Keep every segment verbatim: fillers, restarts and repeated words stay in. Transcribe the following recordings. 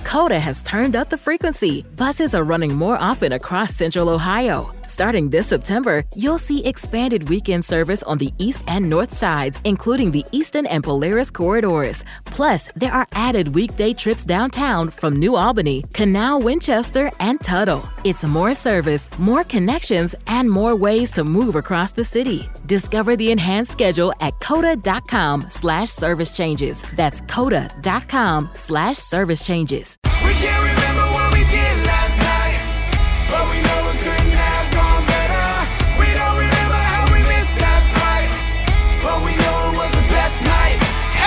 Coda has turned up the frequency. Buses are running more often across Central Ohio. Starting this September, you'll see expanded weekend service on the east and north sides, including the Eastern and Polaris corridors. Plus, there are added weekday trips downtown from New Albany, Canal, Winchester, and Tuttle. It's more service, more connections, and more ways to move across the city. Discover the enhanced schedule at coda.com slash service changes. That's coda.com slash service changes. We can't remember what we did last night, but we know it couldn't have gone better. We don't remember how we missed that fight, but we know it was the best night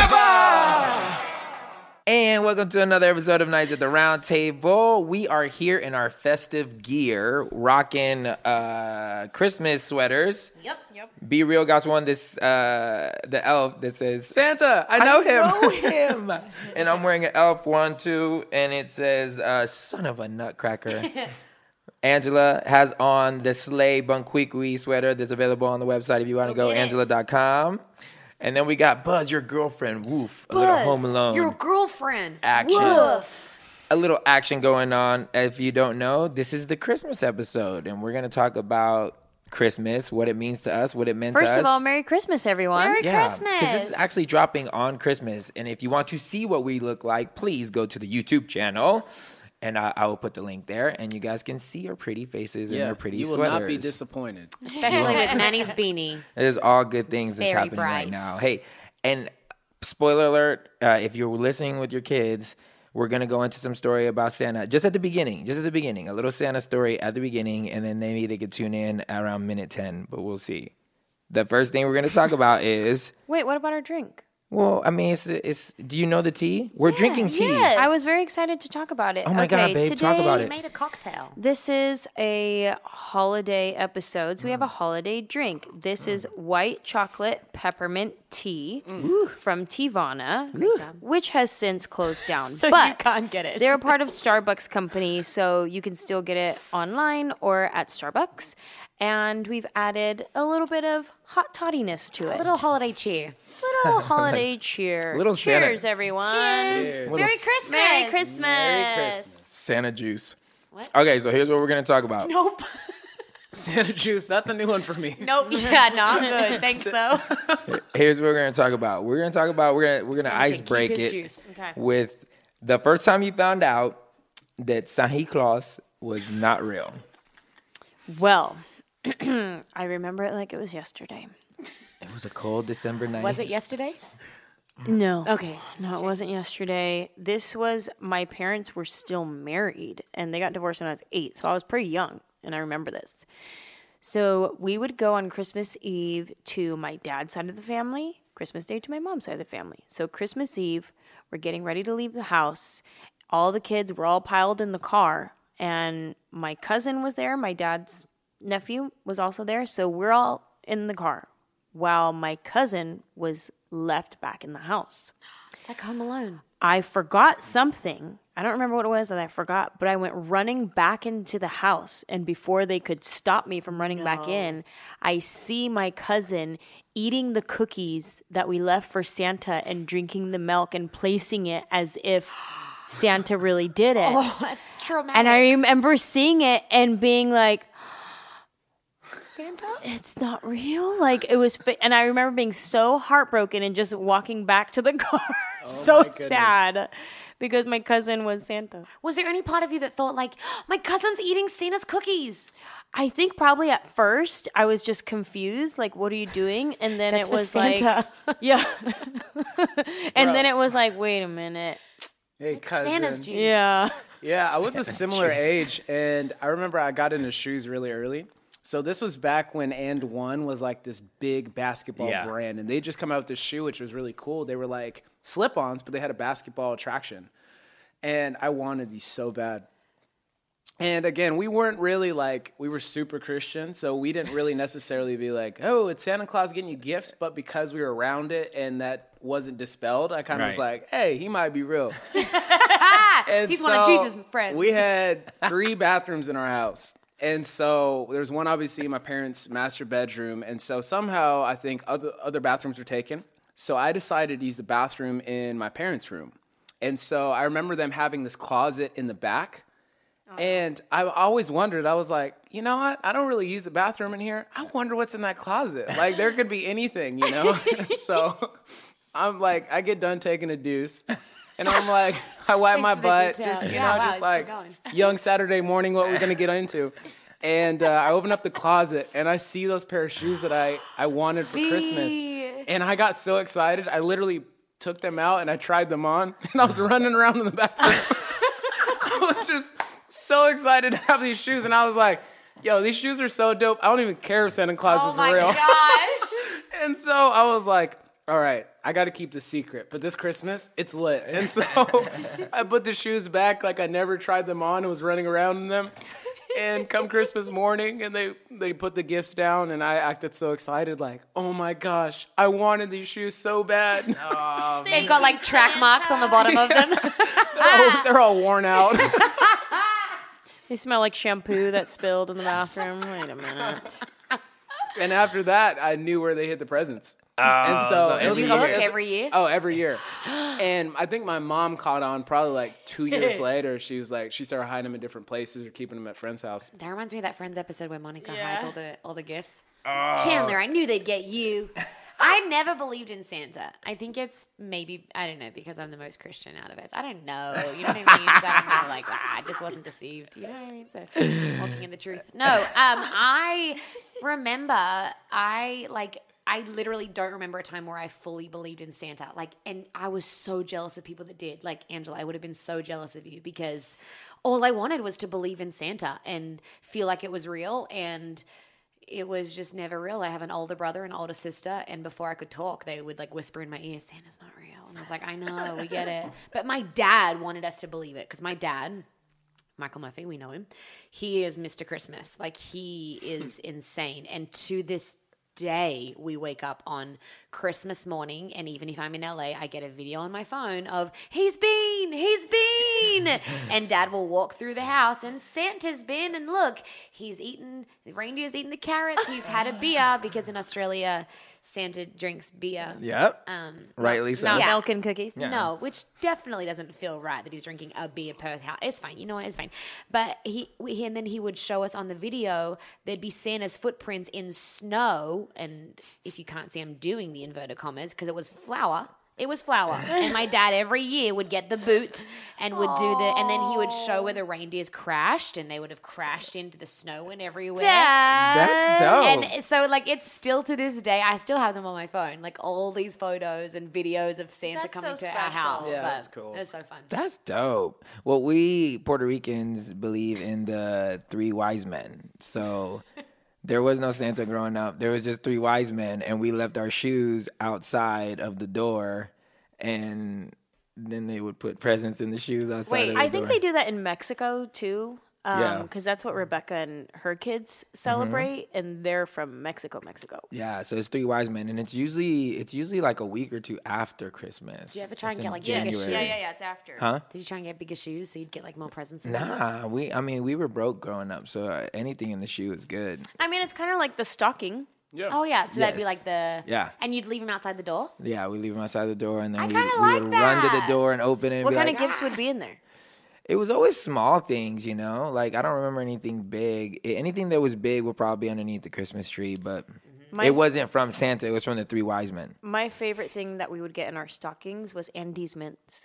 ever. And welcome to another episode of Nights at the Round Table. We are here in our festive gear, rocking uh, Christmas sweaters. Yep, yep. Be Real got one, this uh, the elf that says Santa, I know him. I know him. And I'm wearing an elf one too, and it says uh, "Son of a Nutcracker." Angela has on the Slay Bunkwee sweater that's available on the website if you want to go, angela dot com. And then we got Buzz, your girlfriend. Woof. Buzz, a little Home Alone. Your girlfriend. Action. Woof. A little action going on. If you don't know, this is the Christmas episode, and we're going to talk about Christmas, what it means to us, what it meant First to us. First of all, Merry Christmas, everyone. Merry yeah, Christmas. because this is actually dropping on Christmas. And if you want to see what we look like, please go to the YouTube channel. And I, I will put the link there, and you guys can see our pretty faces and Yeah, our pretty you will sweaters. not be disappointed. Especially with Manny's beanie. It is all good things that's very happening bright. right now. Hey, and spoiler alert, uh, if you're listening with your kids, we're going to go into some story about Santa just at the beginning, just at the beginning, a little Santa story at the beginning, and then maybe they could tune in around minute ten, but we'll see. The first thing we're going to talk about is... Wait, what about our drink? Well, I mean, it's, it's. Do you know the tea? We're drinking tea. Yes. I was very excited to talk about it. Oh my okay, God, babe, today, talk about She it. made a cocktail. This is a holiday episode, so we have a holiday drink. This is white chocolate peppermint tea from Tivana, which has since closed down. So but you can't get it. They're a part of Starbucks company, so you can still get it online or at Starbucks. And we've added a little bit of hot tottiness to it. A little holiday cheer. little holiday cheer. Little Santa- Cheers, everyone. Cheers. Merry Christmas. Merry Christmas. Merry Christmas. Santa juice. What? Okay, so here's what we're going to talk about. Nope. Santa juice, that's a new one for me. Nope. Yeah, not good. Thanks, though. Here's what we're going to talk about. We're going to talk about, we're going to we're going to Santa ice can break keep his it juice. Okay. with the first time you found out that Santa Claus was not real. Well, I remember it like it was yesterday. It was a cold December night. Was it yesterday? No. Okay. No, it wasn't yesterday. This was, my parents were still married, and they got divorced when I was eight, so I was pretty young, and I remember this. So we would go on Christmas Eve to my dad's side of the family, Christmas Day to my mom's side of the family. So Christmas Eve, we're getting ready to leave the house. All the kids were all piled in the car, and my cousin was there, my dad's nephew was also there, so we're all in the car while my cousin was left back in the house. It's like Home Alone. I forgot something. I don't remember what it was that I forgot, but I went running back into the house, and before they could stop me from running back in, I see my cousin eating the cookies that we left for Santa and drinking the milk and placing it as if Santa really did it. Oh, that's traumatic. And I remember seeing it and being like, Santa? it's not real. Like it was, fi- and I remember being so heartbroken and just walking back to the car, so my goodness. sad, because my cousin was Santa. Was there any part of you that thought, like, my cousin's eating Santa's cookies? I think probably at first I was just confused, like, what are you doing? And then That's it for was Santa. like, yeah, and Bro. then it was like, wait a minute, Hey, cousin. Santa's juice. yeah. Yeah, I was a similar age, and I remember I got into shoes really early. So this was back when And One was like this big basketball Yeah. brand, and they just come out with this shoe, which was really cool. They were like slip-ons, but they had a basketball attraction, and I wanted these so bad. And again, we weren't really like, we were super Christian, so we didn't really necessarily be like, oh, it's Santa Claus getting you gifts, but because we were around it and that wasn't dispelled, I kind of was Right. like, hey, he might be real. And He's one of so Jesus' friends. We had three bathrooms in our house. And so there was one obviously in my parents' master bedroom. And so somehow I think other other bathrooms were taken. So I decided to use the bathroom in my parents' room. And so I remember them having this closet in the back. And I always wondered, I was like, you know what? I don't really use the bathroom in here. I wonder what's in that closet. Like, there could be anything, you know? So I'm like, I get done taking a deuce. And I'm like, I wipe Thanks my for the butt. detail. Just, you Yeah, know, wow, just it's like still going. young Saturday morning, what we're going to get into. And uh, I open up the closet, and I see those pair of shoes that I, I wanted for Christmas. And I got so excited. I literally took them out, and I tried them on. And I was running around in the bathroom. I was just so excited to have these shoes. And I was like, yo, these shoes are so dope. I don't even care if Santa Claus Oh is my real. gosh. And so I was like, all right, I got to keep the secret. But this Christmas, it's lit. And so I put the shoes back like I never tried them on and was running around in them. And come Christmas morning, and they, they put the gifts down, and I acted so excited, like, oh my gosh, I wanted these shoes so bad. They've got like track marks on the bottom of them. they're, all, they're all worn out. They smell like shampoo that spilled in the bathroom. Wait a minute. And after that, I knew where they hid the presents. and so, it so was Did you coming- look it was- every year? Oh, every year. And I think my mom caught on probably like two years later. She was like, she started hiding them in different places or keeping them at friends' house. That reminds me of that Friends episode where Monica Yeah. hides all the all the gifts. Chandler, I knew they'd get you. I never believed in Santa. I think it's maybe, I don't know, because I'm the most Christian out of us. I don't know. You know what I mean? So I don't know, like, ah, I just wasn't deceived. You know what I mean? So walking in the truth. No, um, I remember I, like, I literally don't remember a time where I fully believed in Santa. Like, and I was so jealous of people that did. Like, Angela, I would have been so jealous of you because all I wanted was to believe in Santa and feel like it was real, and it was just never real. I have an older brother and older sister, and before I could talk, they would like whisper in my ear, Santa's not real. And I was like, I know, we get it. But my dad wanted us to believe it because my dad, Michael Murphy, we know him, he is Mister Christmas. Like, he is insane. And to this day, we wake up on Christmas morning, and even if I'm in L A, I get a video on my phone of he's been, he's been, and Dad will walk through the house and Santa's been, and look, he's eaten, the reindeer's eaten the carrots, he's had a beer because in Australia Santa drinks beer. Yep. Um, Rightly so. Not Yeah. milk and cookies. No, which definitely doesn't feel right that he's drinking a beer per house. It's fine, you know what? It's fine. But he, we, and then he would show us on the video. There'd be Santa's footprints in snow, and if you can't see, I'm doing the inverted commas because it was flour. It was flour, and my dad every year would get the boot and would do the, and then he would show where the reindeers crashed, and they would have crashed into the snow and everywhere. That's dope. And so, like, it's still to this day, I still have them on my phone. Like, all these photos and videos of Santa That's coming so to our special. house. Yeah, but that's cool. It was so fun. That's dope. Well, we Puerto Ricans believe in the three wise men. So there was no Santa growing up. There was just three wise men, and we left our shoes outside of the door, and then they would put presents in the shoes outside Wait, of the I think door. they do that in Mexico too. Yeah. Because that's what Rebecca and her kids celebrate, and they're from Mexico, Mexico. Yeah, so it's three wise men, and it's usually it's usually like a week or two after Christmas. Did you ever try and It's get, in like, bigger January. shoes? Yeah, yeah, yeah. It's after. Huh? Did you try and get bigger shoes so you'd get, like, more presents? in them? Nah, we. I mean, we were broke growing up, so uh, anything in the shoe is good. I mean, it's kind of like the stocking. Yeah. Oh, yeah. So that'd be Yes. like the... Yeah. And you'd leave them outside the door? Yeah, we leave them outside the door, and then I we, kinda we like would run to the that. door and open it. And What be kind like, of gifts would be in there? It was always small things, you know. Like I don't remember anything big. I- Anything that was big would probably be underneath the Christmas tree, but My- it wasn't from Santa. It was from the three wise men. My favorite thing that we would get in our stockings was Andes mints.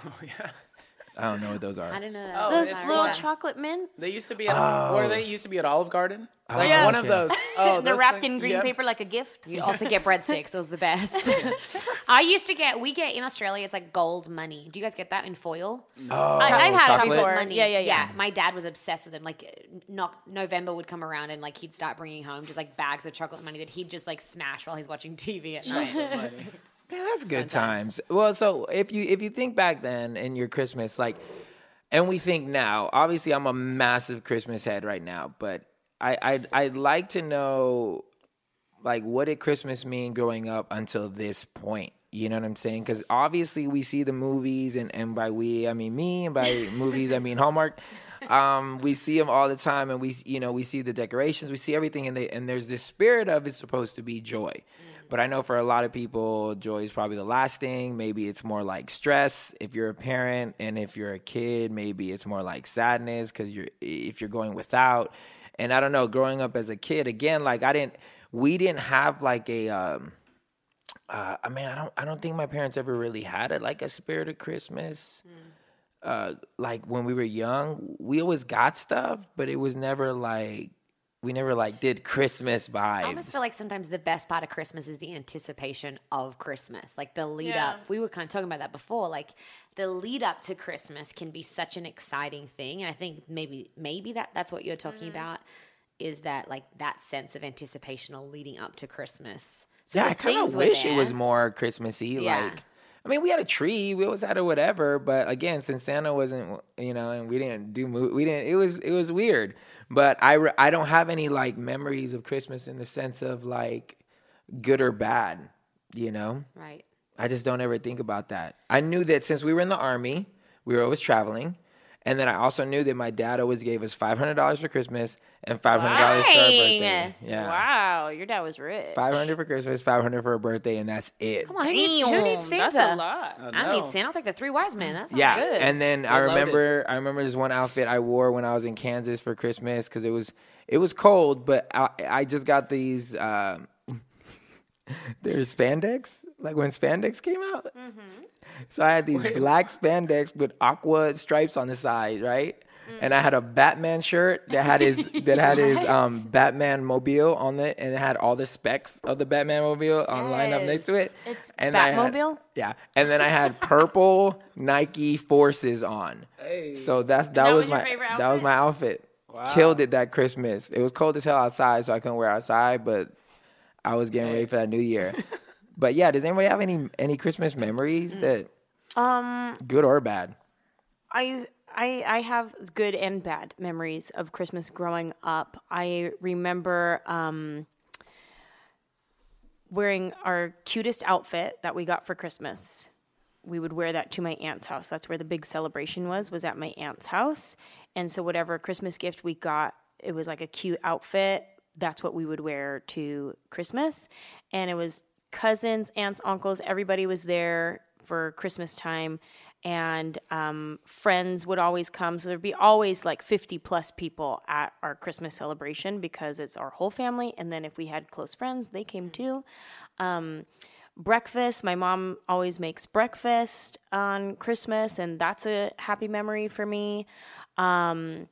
I don't know what those are. I don't know. Oh, Those it's little like- chocolate mints. They used to be at, where they used to be at Olive Garden. Like Yeah. one of Okay. those. Oh, They're those wrapped things- in green yep. paper like a gift. You'd also get breadsticks. It was the best. I used to get, we get in Australia, it's like gold money. Do you guys get that in foil? Oh, I, I've had it chocolate? before. Money. Yeah, yeah, yeah. My dad was obsessed with them. Like, not, November would come around and like he'd start bringing home just like bags of chocolate money that he'd just like smash while he's watching T V at night. Yeah, that's good times. Well, so if you if you think back then in your Christmas, like, and we think now, obviously I'm a massive Christmas head right now, but I I'd, I'd like to know, like, what did Christmas mean growing up until this point? You know what I'm saying? Because obviously we see the movies, and, and by we I mean me, and by movies I mean Hallmark. Um, we see them all the time, and we you know we see the decorations, we see everything, and they and there's this spirit of it's supposed to be joy. But I know for a lot of people, joy is probably the last thing. Maybe it's more like stress if you're a parent, and if you're a kid, maybe it's more like sadness because you're if you're going without. And I don't know, growing up as a kid, again, like I didn't, we didn't have like a, um, uh, I mean, I don't, I don't think my parents ever really had it like a spirit of Christmas. Mm. Uh, like when we were young, we always got stuff, but it was never like, we never like did Christmas vibes. I almost feel like sometimes the best part of Christmas is the anticipation of Christmas, like the lead Yeah. up. We were kind of talking about that before. Like the lead up to Christmas can be such an exciting thing, and I think maybe maybe that that's what you're talking Mm-hmm. about is that like that sense of anticipation leading up to Christmas. So Yeah, the I kind things of were wish it there. was more Christmassy. Yeah. Like, I mean, we had a tree, we always had a whatever, but again, since Santa wasn't, you know, and we didn't do, mo- we didn't. It was, it was weird. But I, re- I don't have any like memories of Christmas in the sense of like good or bad. You know, right. I just don't ever think about that. I knew that since we were in the Army, we were always traveling. And then I also knew that my dad always gave us five hundred dollars for Christmas and five hundred dollars for our birthday. Dang. Yeah. Wow, your dad was rich. five hundred for Christmas, five hundred for a birthday, and that's it. Come on, who needs, who needs Damn, Santa? That's a lot. I I know. need Santa. I'll take the three wise men. That sounds Yeah, good. and then I They're loaded. remember I remember this one outfit I wore when I was in Kansas for Christmas because it was it was cold, but I, I just got these. Uh, there's spandex, like when spandex came out. Mm-hmm. So I had these black spandex with aqua stripes on the side, right? And I had a Batman shirt that had his that had his um, Batman mobile on it, and it had all the specs of the Batman mobile on lined up next to it. It's and I had- Batmobile? yeah, and then I had purple Nike Forces on. Hey. So that's that, that was was your my favorite that was outfit? my outfit. Wow. Killed it that Christmas. It was cold as hell outside, so I couldn't wear outside, but I was getting ready for that new year. But yeah, does anybody have any any Christmas memories that Um, good or bad? I I I have good and bad memories of Christmas growing up. I remember um, wearing our cutest outfit that we got for Christmas. We would wear that to my aunt's house. That's where the big celebration was, was at my aunt's house. And so whatever Christmas gift we got, it was like a cute outfit. That's what we would wear to Christmas. And it was cousins, aunts, uncles, everybody was there for Christmas time. And um, friends would always come. So there'd be always like fifty plus people at our Christmas celebration because it's our whole family. And then if we had close friends, they came too. Um, breakfast, my mom always makes breakfast on Christmas, and that's a happy memory for me. Um,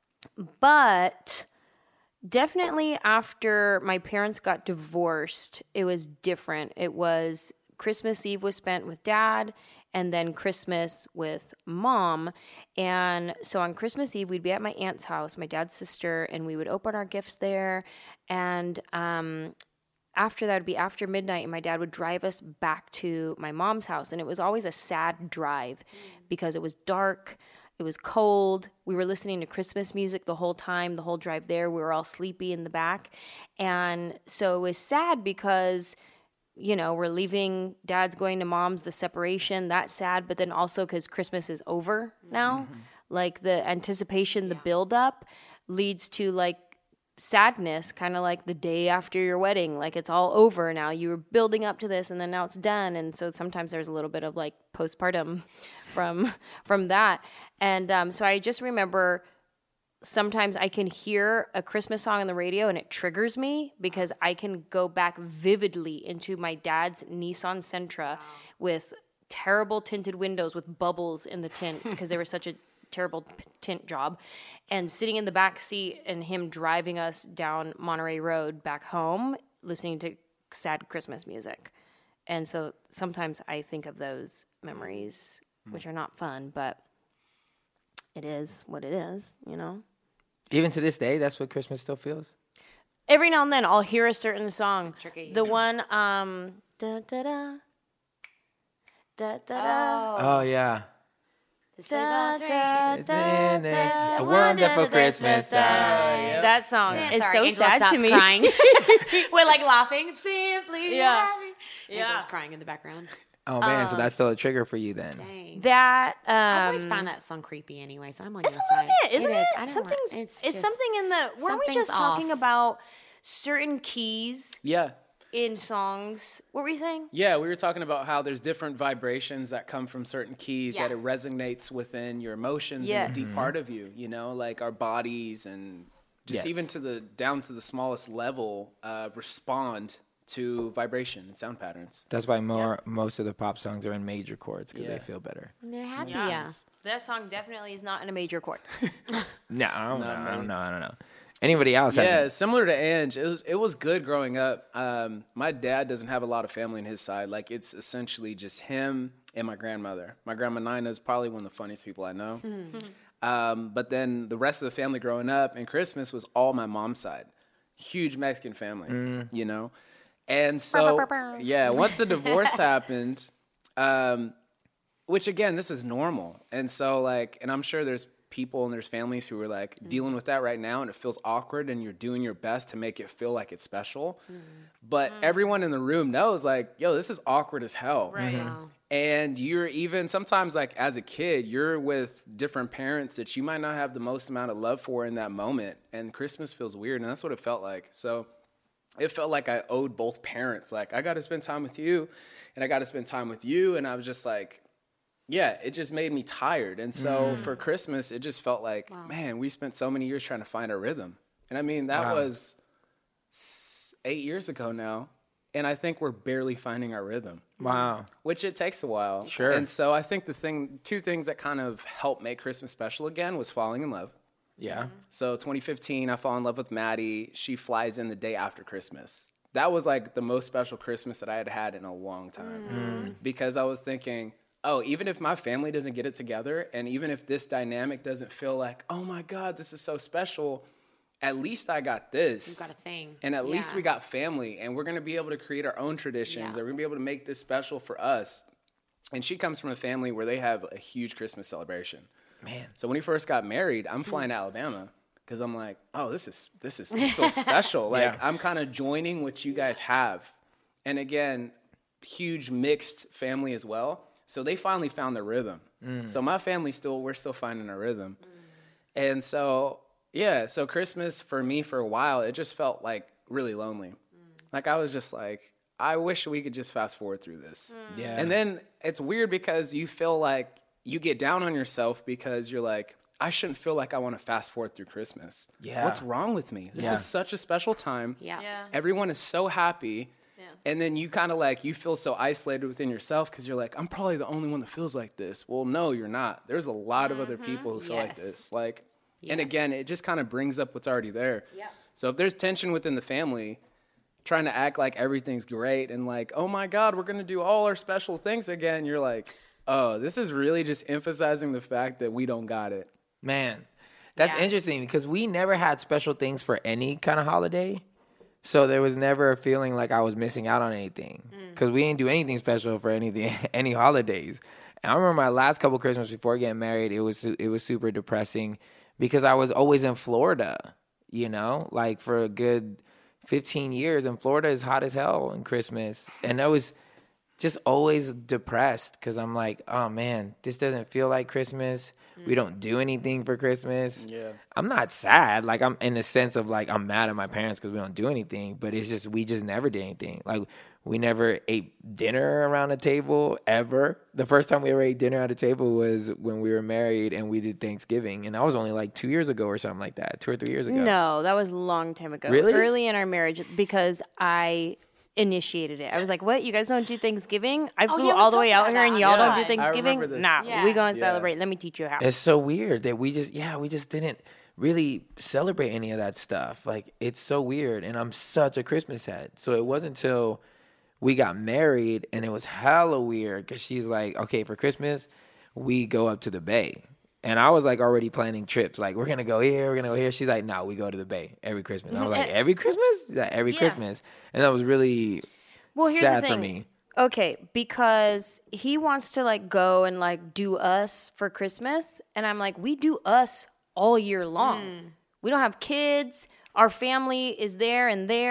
but definitely after my parents got divorced, it was different. It was Christmas Eve was spent with dad, and then Christmas with mom. And so on Christmas Eve, we'd be at my aunt's house, my dad's sister, and we would open our gifts there. And um, after that would be after midnight, and my dad would drive us back to my mom's house. And it was always a sad drive because it was dark. It was cold. We were listening to Christmas music the whole time, the whole drive there. We were all sleepy in the back. And so it was sad because, you know, we're leaving, dad's going to mom's, the separation, that's sad. But then also because Christmas is over now, mm-hmm. like the anticipation, the buildup leads to like sadness, kind of like the day after your wedding. Like it's all over now. You were building up to this and then now it's done. And so sometimes there's a little bit of like postpartum from from that. And um, so I just remember sometimes I can hear a Christmas song on the radio and it triggers me because I can go back vividly into my dad's Nissan Sentra with terrible tinted windows with bubbles in the tint because they were such a terrible p- tint job, and sitting in the back seat and him driving us down Monterey Road back home listening to sad Christmas music. And so sometimes I think of those memories, which are not fun, but it is what it is, you know? Even to this day, that's what Christmas still feels. Every now and then I'll hear a certain song. Tricky. The one, um, da da da, da da da. Oh, yeah. The sleigh bells ring. It's in it. A wonderful Christmas time. That song Yeah, is sorry, so Angela sad stops to me. Crying. We're like laughing. Simply Yeah. happy. Yeah. Angela's crying in the background. Oh, man, so that's still a trigger for you then. Dang. That um, I've always found that song creepy anyway, so I'm on it's your a little side. bit, isn't it? is. I don't Something's like, it's, just- something in the. Weren't we something's just talking off. about certain keys? Yeah. in songs. What were you saying? Yeah, we were talking about how there's different vibrations that come from certain keys Yeah. that it resonates within your emotions and Yes. a deep part of you, you know, like our bodies and just Yes. even to the down to the smallest level uh, respond to vibration and sound patterns. That's why more most of the pop songs are in major chords because Yeah. they feel better. And they're happy. Yeah. Yeah. That song definitely is not in a major chord. No, I don't know. I me. don't know. I don't know. Anybody else? have- Yeah, similar to Ange, it was, it was good growing up. Um, my dad doesn't have a lot of family on his side. Like, it's essentially just him and my grandmother. My grandma Nina is probably one of the funniest people I know. um, but then the rest of the family growing up and Christmas was all my mom's side. Huge Mexican family, you know? And so, yeah, once the divorce happened, um, which again, this is normal. And so, like, and I'm sure there's people and there's families who are like Mm-hmm. dealing with that right now and it feels awkward and you're doing your best to make it feel like it's special. Mm-hmm. But everyone in the room knows, like, yo, this is awkward as hell. Right. Wow. And you're even sometimes, like, as a kid, you're with different parents that you might not have the most amount of love for in that moment. And Christmas feels weird. And that's what it felt like. So it felt like I owed both parents. Like, I got to spend time with you and I got to spend time with you. And I was just like, yeah, it just made me tired. And so for Christmas, it just felt like, man, we spent so many years trying to find our rhythm. And I mean, that Wow. was s- eight years ago now. And I think we're barely finding our rhythm, Wow. which it takes a while. Sure. And so I think the thing, two things that kind of helped make Christmas special again was falling in love. Yeah. So twenty fifteen, I fall in love with Maddie. She flies in the day after Christmas. That was like the most special Christmas that I had had in a long time because I was thinking, oh, even if my family doesn't get it together and even if this dynamic doesn't feel like, oh my God, this is so special, at least I got this. You got a thing. And at least Yeah. we got family and we're going to be able to create our own traditions Yeah. and we're going to be able to make this special for us. And she comes from a family where they have a huge Christmas celebration. Man. So when he first got married, I'm flying to Alabama because I'm like, oh, this is this is this feels special. Like Yeah. I'm kind of joining what you guys have. And again, huge mixed family as well. So they finally found their rhythm. So my family still we're still finding our rhythm. And so yeah, so Christmas for me for a while, it just felt like really lonely. Like I was just like, I wish we could just fast forward through this. Yeah. And then it's weird because you feel like you get down on yourself because you're like, I shouldn't feel like I want to fast forward through Christmas. Yeah. What's wrong with me? This Yeah. is such a special time. Yeah. Yeah. Everyone is so happy. Yeah. And then you kind of like, you feel so isolated within yourself because you're like, I'm probably the only one that feels like this. Well, no, you're not. There's a lot of other people who feel like Yes. this. Like, and Yes. again, it just kind of brings up what's already there. Yeah. So if there's tension within the family, trying to act like everything's great and like, oh my God, we're going to do all our special things again. You're like, oh, this is really just emphasizing the fact that we don't got it. Man, that's Yeah. interesting because we never had special things for any kind of holiday. So there was never a feeling like I was missing out on anything because we didn't do anything special for anything, any holidays. And I remember my last couple Christmas before getting married, it was su- it was super depressing because I was always in Florida, you know, like for a good fifteen years. And Florida is hot as hell in Christmas. And I was just always depressed because I'm like, oh man, this doesn't feel like Christmas. We don't do anything for Christmas. Yeah. I'm not sad. Like I'm in the sense of like I'm mad at my parents because we don't do anything. But it's just we just never did anything. Like we never ate dinner around a table ever. The first time we ever ate dinner at a table was when we were married and we did Thanksgiving, and that was only like two years ago or something like that, two or three years ago. No, that was a long time ago. Really? Early in our marriage because I initiated it. I was like, what? You guys don't do Thanksgiving? I flew yeah, we all the way talked out about here and that. y'all don't Yeah. do I Thanksgiving? remember this. Nah, Yeah. we go and Yeah. celebrate. Let me teach you how. It's so weird that we just, yeah, we just didn't really celebrate any of that stuff. Like, it's so weird. And I'm such a Christmas head. So it wasn't until we got married and it was hella weird because she's like, okay, for Christmas, we go up to the Bay. And I was like already planning trips. Like, we're going to go here, we're going to go here. She's like, no, we go to the Bay every Christmas. I was like, every Christmas? She's like, every Yeah. Christmas. And that was really Well, here's sad the thing. for me. Okay, because he wants to like go and like do us for Christmas, and I'm like, we do us all year long. We don't have kids. Our family is there and there.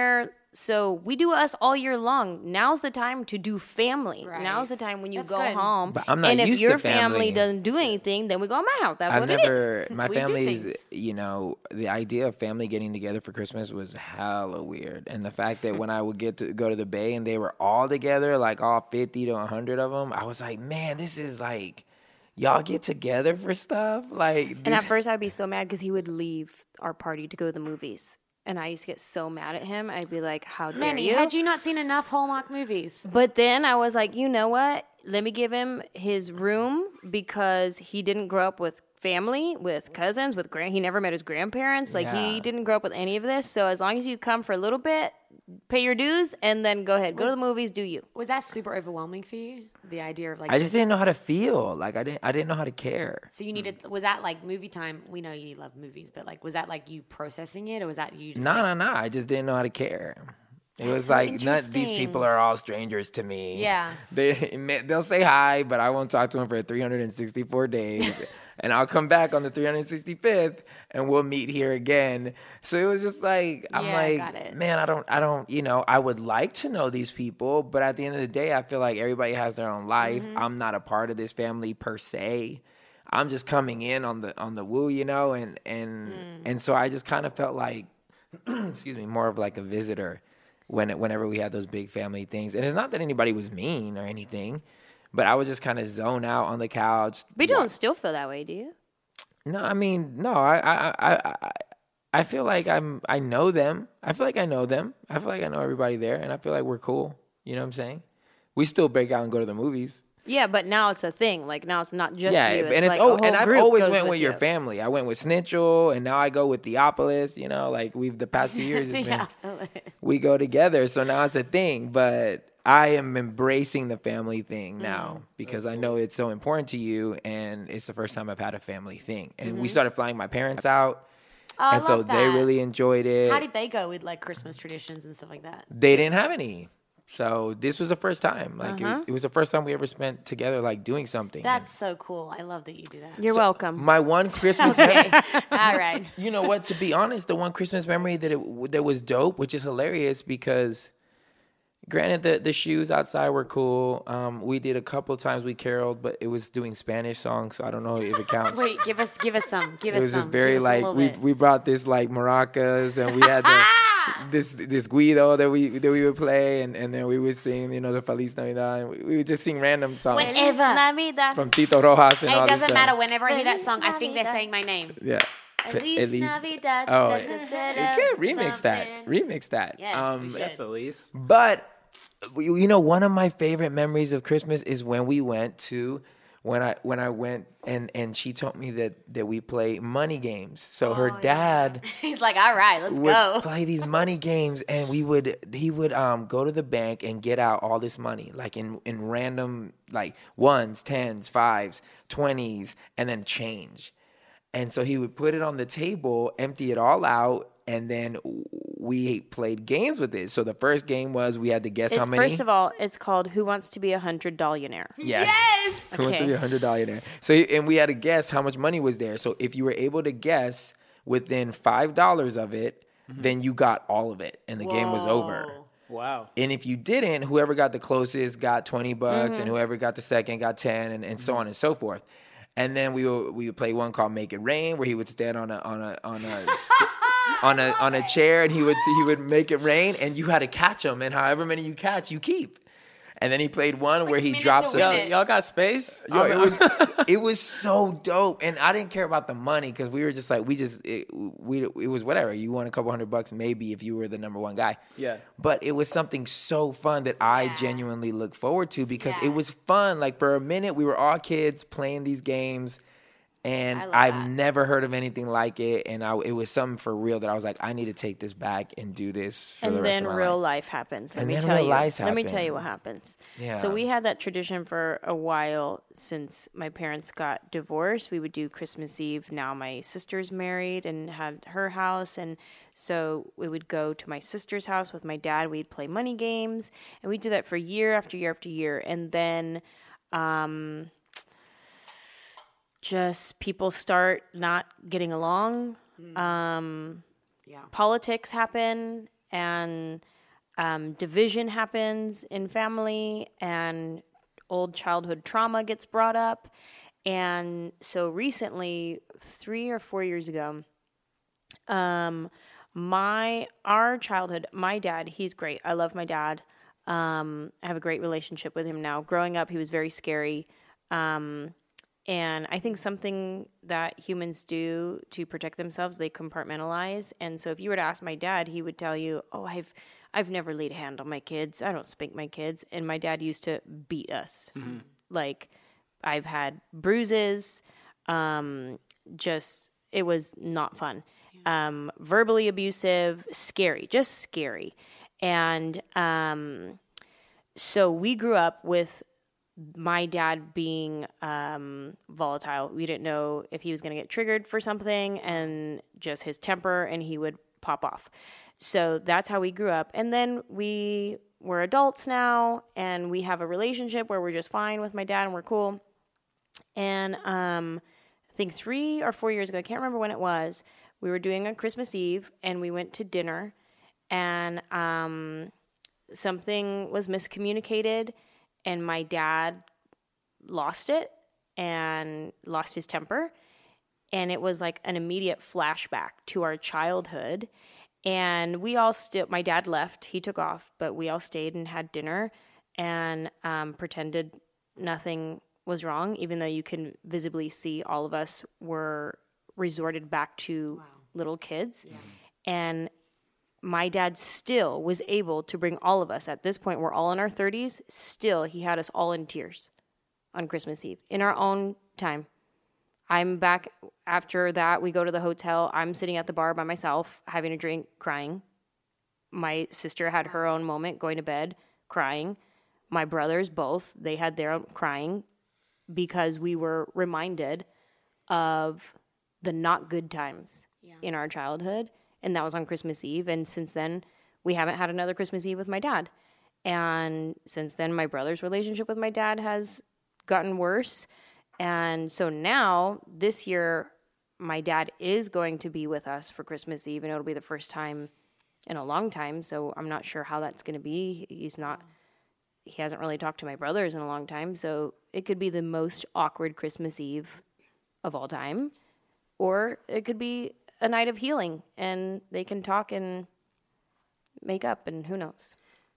So we do us all year long. Now's the time to do family. Right. Now's the time when you That's go good. home. But I'm not and if used to your family. doesn't do anything, then we go to my house. That's I've what never, it is. my We do family's, things. you know, the idea of family getting together for Christmas was hella weird. And the fact that when I would get to go to the Bay and they were all together, like all fifty to one hundred of them, I was like, man, this is like, y'all get together for stuff? Like, And at this- first, I'd be so mad because he would leave our party to go to the movies. And I used to get so mad at him. I'd be like, how dare Manny, you? had you not seen enough Hallmark movies? But then I was like, you know what? Let me give him his room because he didn't grow up with family, with cousins, with grand. He never met his grandparents. Like Yeah. he didn't grow up with any of this. So as long as you come for a little bit, pay your dues, and then go ahead, go to the movies, do you? Was that super overwhelming for you? The idea of like I just didn't know how to feel. Like, I didn't, I didn't know how to care. So you needed was that like movie time? We know you love movies, but like was that like you processing it, or was that you just No, like, no, no. I just didn't know how to care. It was so like, none, these interesting. people are all strangers to me. Yeah. They, they'll say hi, but I won't talk to them for three hundred sixty-four days. And I'll come back on the three hundred sixty-fifth and we'll meet here again. So it was just like, I'm Yeah, I like, got it. man, I don't, I don't, you know, I would like to know these people, but at the end of the day, I feel like everybody has their own life. Mm-hmm. I'm not a part of this family per se. I'm just coming in on the, on the woo, you know, and, and, Mm. and so I just kind of felt like, excuse me, more of like a visitor when it, whenever we had those big family things. And it's not that anybody was mean or anything, but I would just kind of zone out on the couch. But you don't still feel that way, do you? No, I mean, no, I, I, I, I, I feel like I'm, I know them. I feel like I know them. I feel like I know everybody there, and I feel like we're cool. You know what I'm saying? We still break out and go to the movies. Yeah, but now it's a thing. Like now it's not just yeah, you. and it's like oh, a whole and I've group always goes went with, your you. family. I went with Snitchell, and now I go with Theopolis. You know, like we've the past two years, it's been, Yeah. we go together. So now it's a thing, but I am embracing the family thing now because I know it's so important to you, and it's the first time I've had a family thing. And we started flying my parents out, Oh, I and so love they that. really enjoyed it. How did they go with like Christmas traditions and stuff like that? They didn't have any, so this was the first time. Like it, it was the first time we ever spent together, like doing something. That's so cool. I love that you do that. You're welcome. my one Christmas memory. All right. You know what? To be honest, the one Christmas memory that it that was dope, which is hilarious because, granted, the the shoes outside were cool. Um, we did a couple times we caroled, but it was doing Spanish songs, so I don't know if it counts. Wait, give us give us some. Give it us was some. just very Give us a like little we bit. we brought this like maracas and we had the, this this guido that we that we would play and, and then we would sing, you know, the Feliz Navidad, and we, we would just sing random songs Whenever. Navidad. from Tito Rojas and all It this doesn't stuff. matter. Whenever I hear that Feliz song, I think they're Navidad. saying my name. Yeah. Feliz At least- Navidad. Oh, da, it- da, You da, can't remix that. something. Remix that. Yes, Um, we should. Yes, Elise. But you you know, one of my favorite memories of Christmas is when we went to when I when I went and and she told me that that we play money games. So her dad He's like, all right, let's would go. play these money games, and we would he would um go to the bank and get out all this money, like in in random like ones, tens, fives, twenties, and then change. And so he would put it on the table, empty it all out, and then we played games with it. So the first game was we had to guess It's, how many. First of all, it's called Who Wants to Be a Hundred Dollionaire. yeah. Yes. Who wants to Okay. be a hundred dollar there? So and we had to guess how much money was there. So if you were able to guess within five dollars of it, then you got all of it, and the game was over. Whoa. Wow. And if you didn't, whoever got the closest got twenty bucks, and whoever got the second got ten, and, and so on and so forth. And then we would we would play one called Make It Rain, where he would stand on a on a on a st- on a on a chair, and he would he would make it rain, and you had to catch him, and however many you catch, you keep. And then he played one where he minutes drops to a win Yo, it. y'all got space? Yo, it was it was so dope, and I didn't care about the money because we were just like we just it, we it was whatever. You won a couple hundred bucks maybe if you were the number one guy. Yeah. But it was something so fun that I genuinely look forward to because Yeah. it was fun. Like for a minute, we were all kids playing these games. And I love I've that. never heard of anything like it, and I, it was something for real that I was like, I need to take this back and do this for the And rest then of my real life. life happens. Let And me then tell real you. lives Let me tell happen. you what happens. Yeah. So we had that tradition for a while since my parents got divorced. We would do Christmas Eve. Now my sister's married and had her house, and so we would go to my sister's house with my dad. We'd play money games, and we'd do that for year after year after year. And then um, just people start not getting along. Um, Yeah. politics happen, and um, division happens in family and old childhood trauma gets brought up. And so recently, three or four years ago, um, my our childhood, my dad, he's great. I love my dad. Um, I have a great relationship with him now. Growing up, he was very scary. Um, and I think something that humans do to protect themselves, they compartmentalize. And so if you were to ask my dad, he would tell you, oh, I've I've never laid a hand on my kids. I don't spank my kids. And my dad used to beat us. Mm-hmm. Like, I've had bruises. Um, just, it was not fun. Um, verbally abusive, scary, just scary. And um, so we grew up with my dad being um, volatile. We didn't know if he was going to get triggered for something and just his temper, and he would pop off. So that's how we grew up. And then we were adults now, and we have a relationship where we're just fine with my dad and we're cool. And um, I think three or four years ago, I can't remember when it was, we were doing a Christmas Eve, and we went to dinner, and um, something was miscommunicated, and my dad lost it and lost his temper. And it was like an immediate flashback to our childhood. And we all still, my dad left, he took off, but we all stayed and had dinner and um, pretended nothing was wrong, even though you can visibly see all of us were resorted back to wow. little kids. Yeah. And my dad still was able to bring all of us, at this point, we're all in our thirties, still he had us all in tears on Christmas Eve in our own time. I'm back after that. We go to the hotel. I'm sitting at the bar by myself, having a drink, crying. My sister had her own moment, going to bed, crying. My brothers, both, they had their own crying because we were reminded of the not good times yeah. in our childhood. And that was on Christmas Eve. And since then, we haven't had another Christmas Eve with my dad. And since then, my brother's relationship with my dad has gotten worse. And so now, this year, my dad is going to be with us for Christmas Eve, and it'll be the first time in a long time. So I'm not sure how that's going to be. He's not, he hasn't really talked to my brothers in a long time. So it could be the most awkward Christmas Eve of all time. Or it could be a night of healing, and they can talk and make up, and who knows.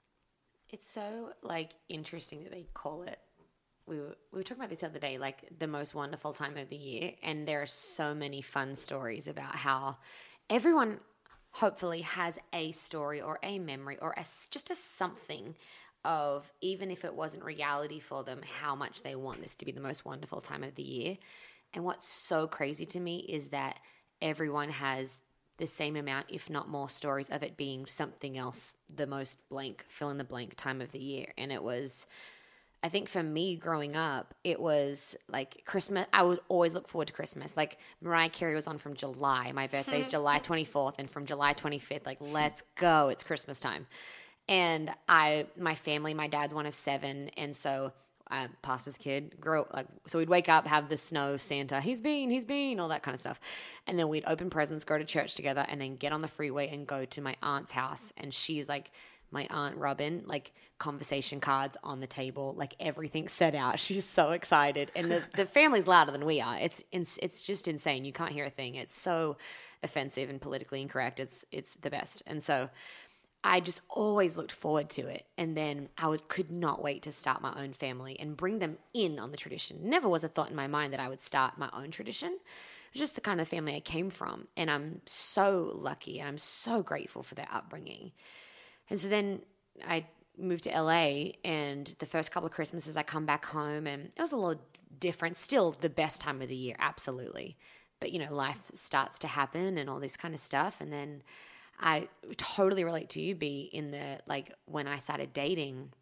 It's so, like, interesting that they call it. We were, we were talking about this the other day, like the most wonderful time of the year. And there are so many fun stories about how everyone hopefully has a story or a memory or a, just a something of, even if it wasn't reality for them, how much they want this to be the most wonderful time of the year. And what's so crazy to me is that everyone has the same amount, if not more, stories of it being something else, the most blank, fill in the blank time of the year. And it was... I think for me growing up, it was like Christmas. I would always look forward to Christmas. Like Mariah Carey was on from July. My birthday's July twenty-fourth, and from July twenty-fifth, like, let's go. It's Christmas time. And I, my family, my dad's one of seven. And so uh, pastor's kid, grow like, so we'd wake up, have the snow, Santa, he's been, he's been, all that kind of stuff. And then we'd open presents, go to church together, and then get on the freeway and go to my aunt's house. And she's like, my Aunt Robin, like conversation cards on the table, like everything set out. She's so excited. And the, the family's louder than we are. It's it's just insane. You can't hear a thing. It's so offensive and politically incorrect. It's it's the best. And so I just always looked forward to it. And then I was could not wait to start my own family and bring them in on the tradition. Never was a thought in my mind that I would start my own tradition. It was just the kind of family I came from. And I'm so lucky and I'm so grateful for their upbringing. And so then I moved to L A, and the first couple of Christmases I come back home, and it was a little different. Still the best time of the year, absolutely. But, you know, life starts to happen and all this kind of stuff. And then I totally relate to you, B, in the, like, when I started dating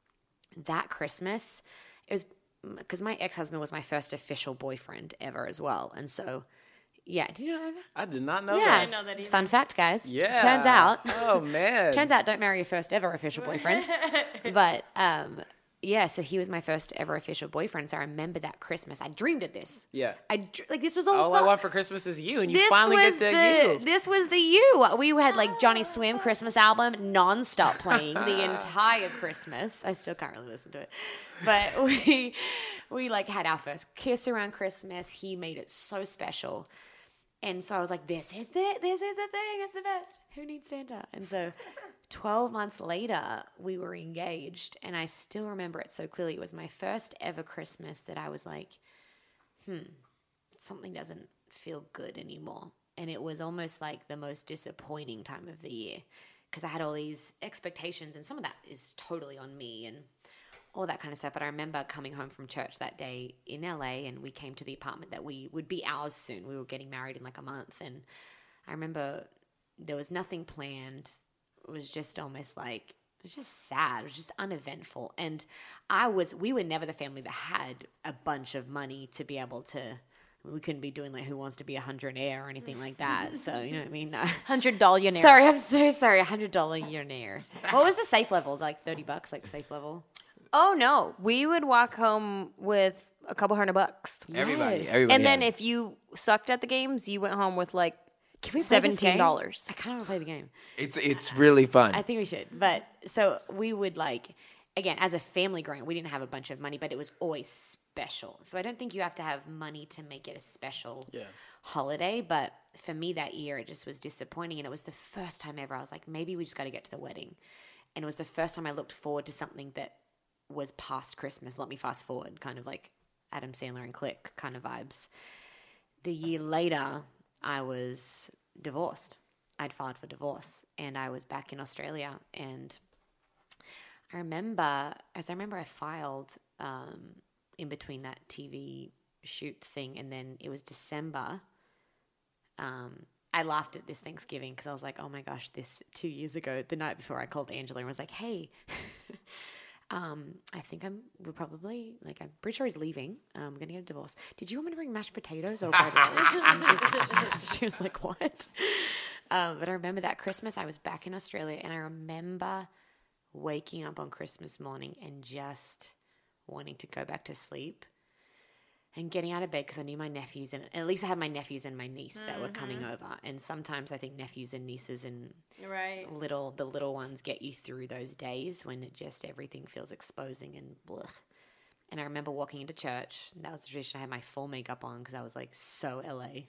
that Christmas, it was because my ex-husband was my first official boyfriend ever as well. And so... yeah, do you know that? I did not know yeah. that. I didn't know that either. Fun fact, guys. Yeah. Turns out. Oh, man. Turns out don't marry your first ever official boyfriend. But um, yeah, so he was my first ever official boyfriend. So I remember that Christmas. I dreamed of this. Yeah. I dr- like this was all. All I fun. want for Christmas is you, and you This finally was get the, the you. this was the you. We had like Johnny Swim Christmas album nonstop playing the entire Christmas. I still can't really listen to it, but we we like had our first kiss around Christmas. He made it so special, and so I was like, "This is it. This is the thing. It's the best. Who needs Santa?" And so, twelve months later, we were engaged, and I still remember it so clearly. It was my first ever Christmas that I was like, "Hmm, something doesn't feel good anymore." And it was almost like the most disappointing time of the year because I had all these expectations, and some of that is totally on me and all that kind of stuff. But I remember coming home from church that day in L A, and we came to the apartment that we would be ours soon. We were getting married in like a month, and I remember there was nothing planned. It was just almost like, it was just sad. It was just uneventful. And I was, we were never the family that had a bunch of money to be able to, we couldn't be doing like Who Wants to Be a Hundredaire or anything like that. So, you know what I mean? No. Hundred dollar naira. Sorry, I'm so sorry. A hundred dollar yearnaire. What was the safe levels? Like thirty bucks, like safe level? Oh no, we would walk home with a couple hundred bucks. Everybody, Yes. everybody. And then had- if you sucked at the games, you went home with like Can we play this seventeen game? dollars. I kind of want to play the game. it's it's really fun. I think we should. But so we would like, again, as a family growing up, we didn't have a bunch of money, but it was always special. So I don't think you have to have money to make it a special Yeah. holiday. But for me that year, it just was disappointing. And it was the first time ever I was like, maybe we just got to get to the wedding. And it was the first time I looked forward to something that was past Christmas. Let me fast forward, kind of like Adam Sandler and Click kind of vibes. The year later, I was divorced. I'd filed for divorce, and I was back in Australia. And I remember, as I remember, I filed um, in between that T V shoot thing, and then it was December. Um, I laughed at this Thanksgiving because I was like, oh my gosh, this two years ago, the night before, I called Angela and was like, hey, um, I think I'm, we're probably, like, I'm pretty sure he's leaving. Um, we're going to get a divorce. Did you want me to bring mashed potatoes or bread rolls? I'm just- she was like, what? Um, but I remember that Christmas, I was back in Australia, and I remember waking up on Christmas morning and just wanting to go back to sleep and getting out of bed because I knew my nephews, and at least I had my nephews and my niece that were coming over. And sometimes I think nephews and nieces and Right. little the little ones get you through those days when it just everything feels exposing and blech. And I remember walking into church. That was the tradition. I had my full makeup on because I was like so L A.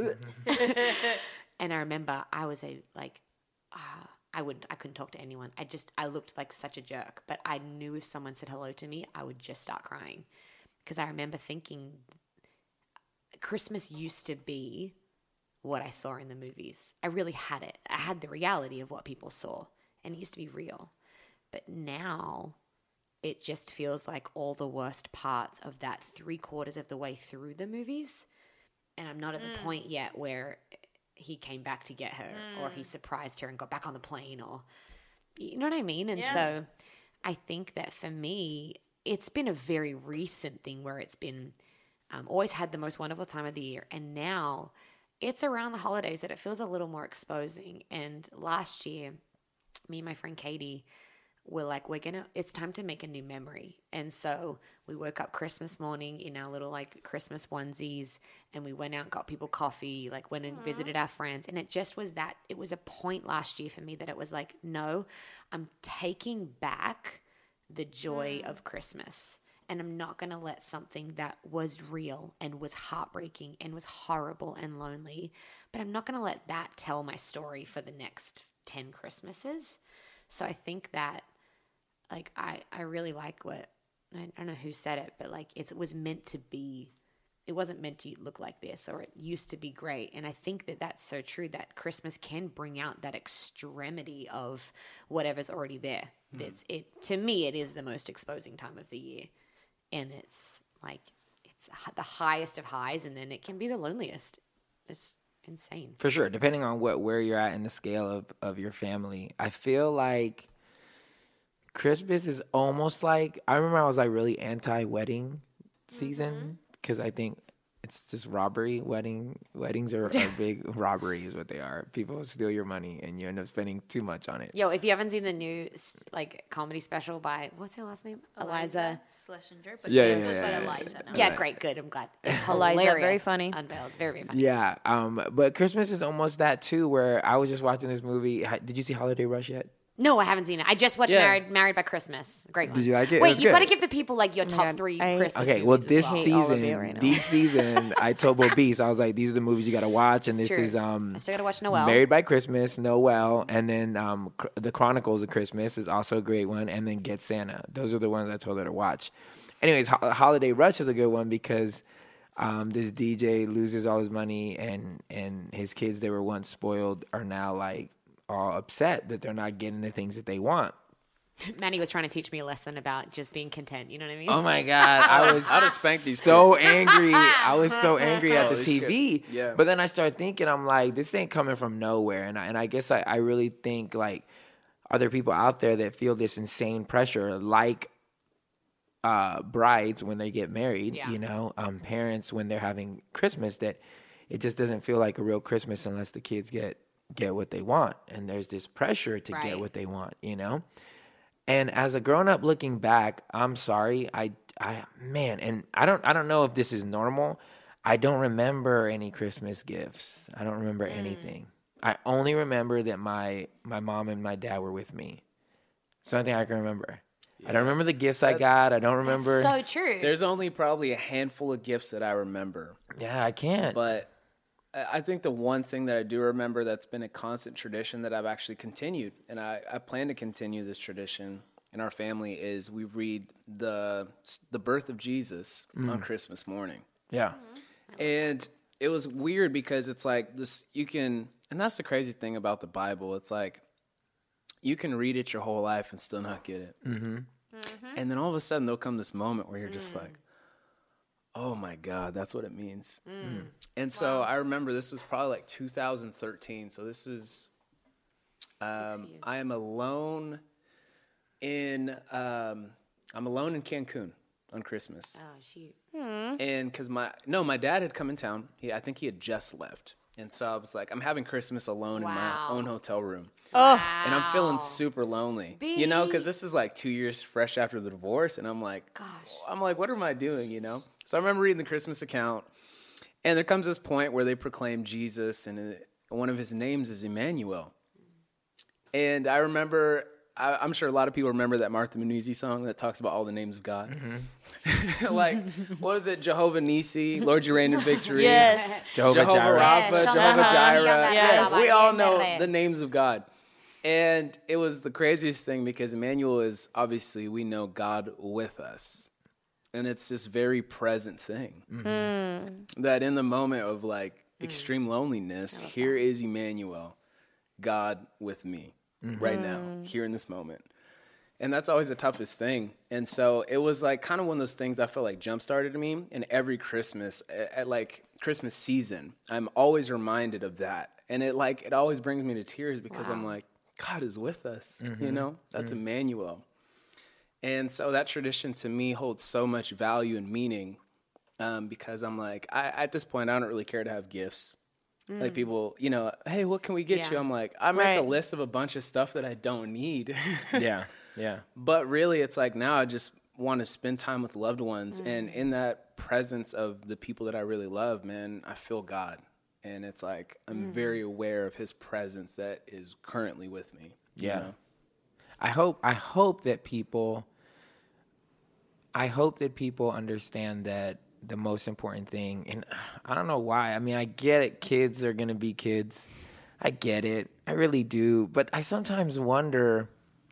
And I remember I was a like, ah, I wouldn't, I couldn't talk to anyone. I just, I looked like such a jerk. But I knew if someone said hello to me, I would just start crying because I remember thinking, Christmas used to be what I saw in the movies. I really had it. I had the reality of what people saw, and it used to be real. But now it just feels like all the worst parts of that three quarters of the way through the movies. And I'm not at the point yet where he came back to get her or he surprised her and got back on the plane, or, you know what I mean? And so I think that for me, it's been a very recent thing where it's been um, always had the most wonderful time of the year. And now it's around the holidays that it feels a little more exposing. And last year, me and my friend Katie were like, we're going to, it's time to make a new memory. And so we woke up Christmas morning in our little like Christmas onesies, and we went out and got people coffee, like went and visited our friends. And it just was that, it was a point last year for me that it was like, no, I'm taking back the joy of Christmas. And I'm not going to let something that was real and was heartbreaking and was horrible and lonely, but I'm not going to let that tell my story for the next ten Christmases. So I think that, like, I, I really like what, I don't know who said it, but like it's, it was meant to be, it wasn't meant to look like this, or it used to be great. And I think that that's so true, that Christmas can bring out that extremity of whatever's already there. Mm. It's, it, to me, it is the most exposing time of the year. And it's like, it's the highest of highs, and then it can be the loneliest. It's insane. For sure, depending on what where you're at in the scale of, of your family. I feel like Christmas is almost like, I remember I was like really anti-wedding season because I think it's just robbery. Wedding weddings are, are big robbery is what they are. People steal your money and you end up spending too much on it. Yo, if you haven't seen the new like comedy special by what's her last name? Eliza. Schlesinger. But Yeah, yeah, yeah, yeah, yeah, yeah, Eliza. yeah. now. Yeah, Right. great, good. I'm glad. It's Eliza, hilarious. very funny. Unveiled, very, very funny. Yeah, um, but Christmas is almost that too. Where I was just watching this movie. Ha- Did you see Holiday Rush yet? No, I haven't seen it. I just watched Yeah. Married Married by Christmas. Great one. Did you like it? It Wait, was you got to good. give the people like your my top God. three I- Christmas Okay, movies well, as this well. hate all of season, you right now. this season, I told Bo Beast, I was like, these are the movies you got to watch, and this True. is um, I still got to watch Noel. Married by Christmas, Noel, and then um, Cr- The Chronicles of Christmas is also a great one, and then Get Santa. Those are the ones I told her to watch. Anyways, Ho- Holiday Rush is a good one because um, this D J loses all his money, and and his kids that were once spoiled are now like all upset that they're not getting the things that they want. Manny was trying to teach me a lesson about just being content. You know what I mean? Oh my God, I was I'd have spanked these so angry. I was so angry at Oh, the these T V. kids. Yeah. But then I started thinking, I'm like, this ain't coming from nowhere. And I, and I guess I, I really think like, are there people out there that feel this insane pressure, like uh, brides when they get married, Yeah. you know, um, parents when they're having Christmas, that it just doesn't feel like a real Christmas unless the kids get get what they want. And there's this pressure to Right. get what they want, you know? And as a grown up looking back, I'm sorry. I, I, man, and I don't, I don't know if this is normal. I don't remember any Christmas gifts. I don't remember anything. I only remember that my, my mom and my dad were with me. It's the only thing I can remember. I don't remember the gifts I That's- got. I don't remember. so true. There's only probably a handful of gifts that I remember. yeah, I can't. But I I think the one thing that I do remember that's been a constant tradition that I've actually continued, and I, I plan to continue this tradition in our family, is we read the the birth of Jesus on Christmas morning. yeah. And it was weird because it's like this, you can, and that's the crazy thing about the Bible. It's like you can read it your whole life and still not get it. Mm-hmm. And then all of a sudden there'll come this moment where you're just like, oh my God, that's what it means. And so I remember this was probably like two thousand thirteen. So this was, um, years. I am alone in, um, I'm alone in Cancun on Christmas. oh shoot. And because my, no, my dad had come in town. He, I think he had just left. And so I was like, I'm having Christmas alone Wow. in my own hotel room. Oh, And I'm feeling super lonely, you know, because B. this is like two years fresh after the divorce. And I'm like, Gosh. I'm like, what am I doing, you know? So I remember reading the Christmas account. And there comes this point where they proclaim Jesus, and it, one of his names is Emmanuel. And I remember, I, I'm sure a lot of people remember that Martha Munizzi song that talks about all the names of God. Like, what is it? Jehovah Nisi, Lord, you reign in victory. yes. Jehovah, Jehovah Jireh. Rapha, Yes, Jehovah uh-huh. Jireh. Yes. Yes, we all know Yeah. the names of God. And it was the craziest thing because Emmanuel is obviously, we know God with us. And it's this very present thing that in the moment of like extreme loneliness, here is Emmanuel, God with me right now, here in this moment. And that's always the toughest thing. And so it was like kind of one of those things I felt like jump started me. And every Christmas, at, at like Christmas season, I'm always reminded of that. And it like, it always brings me to tears because I'm like, God is with us, you know? That's Emmanuel. And so that tradition to me holds so much value and meaning um, because I'm like, I, at this point, I don't really care to have gifts. Like people, you know, hey, what can we get Yeah. you? I'm like, I make a Right. list of a bunch of stuff that I don't need. Yeah, yeah. But really, it's like now I just want to spend time with loved ones. And Mm. in that presence of the people that I really love, man, I feel God. And it's like I'm Mm-hmm. very aware of his presence that is currently with me. you Yeah. know? I hope I hope that people I hope that people understand that the most important thing, and I don't know why. I mean, I get it, kids are gonna be kids. I get it. I really do. But I sometimes wonder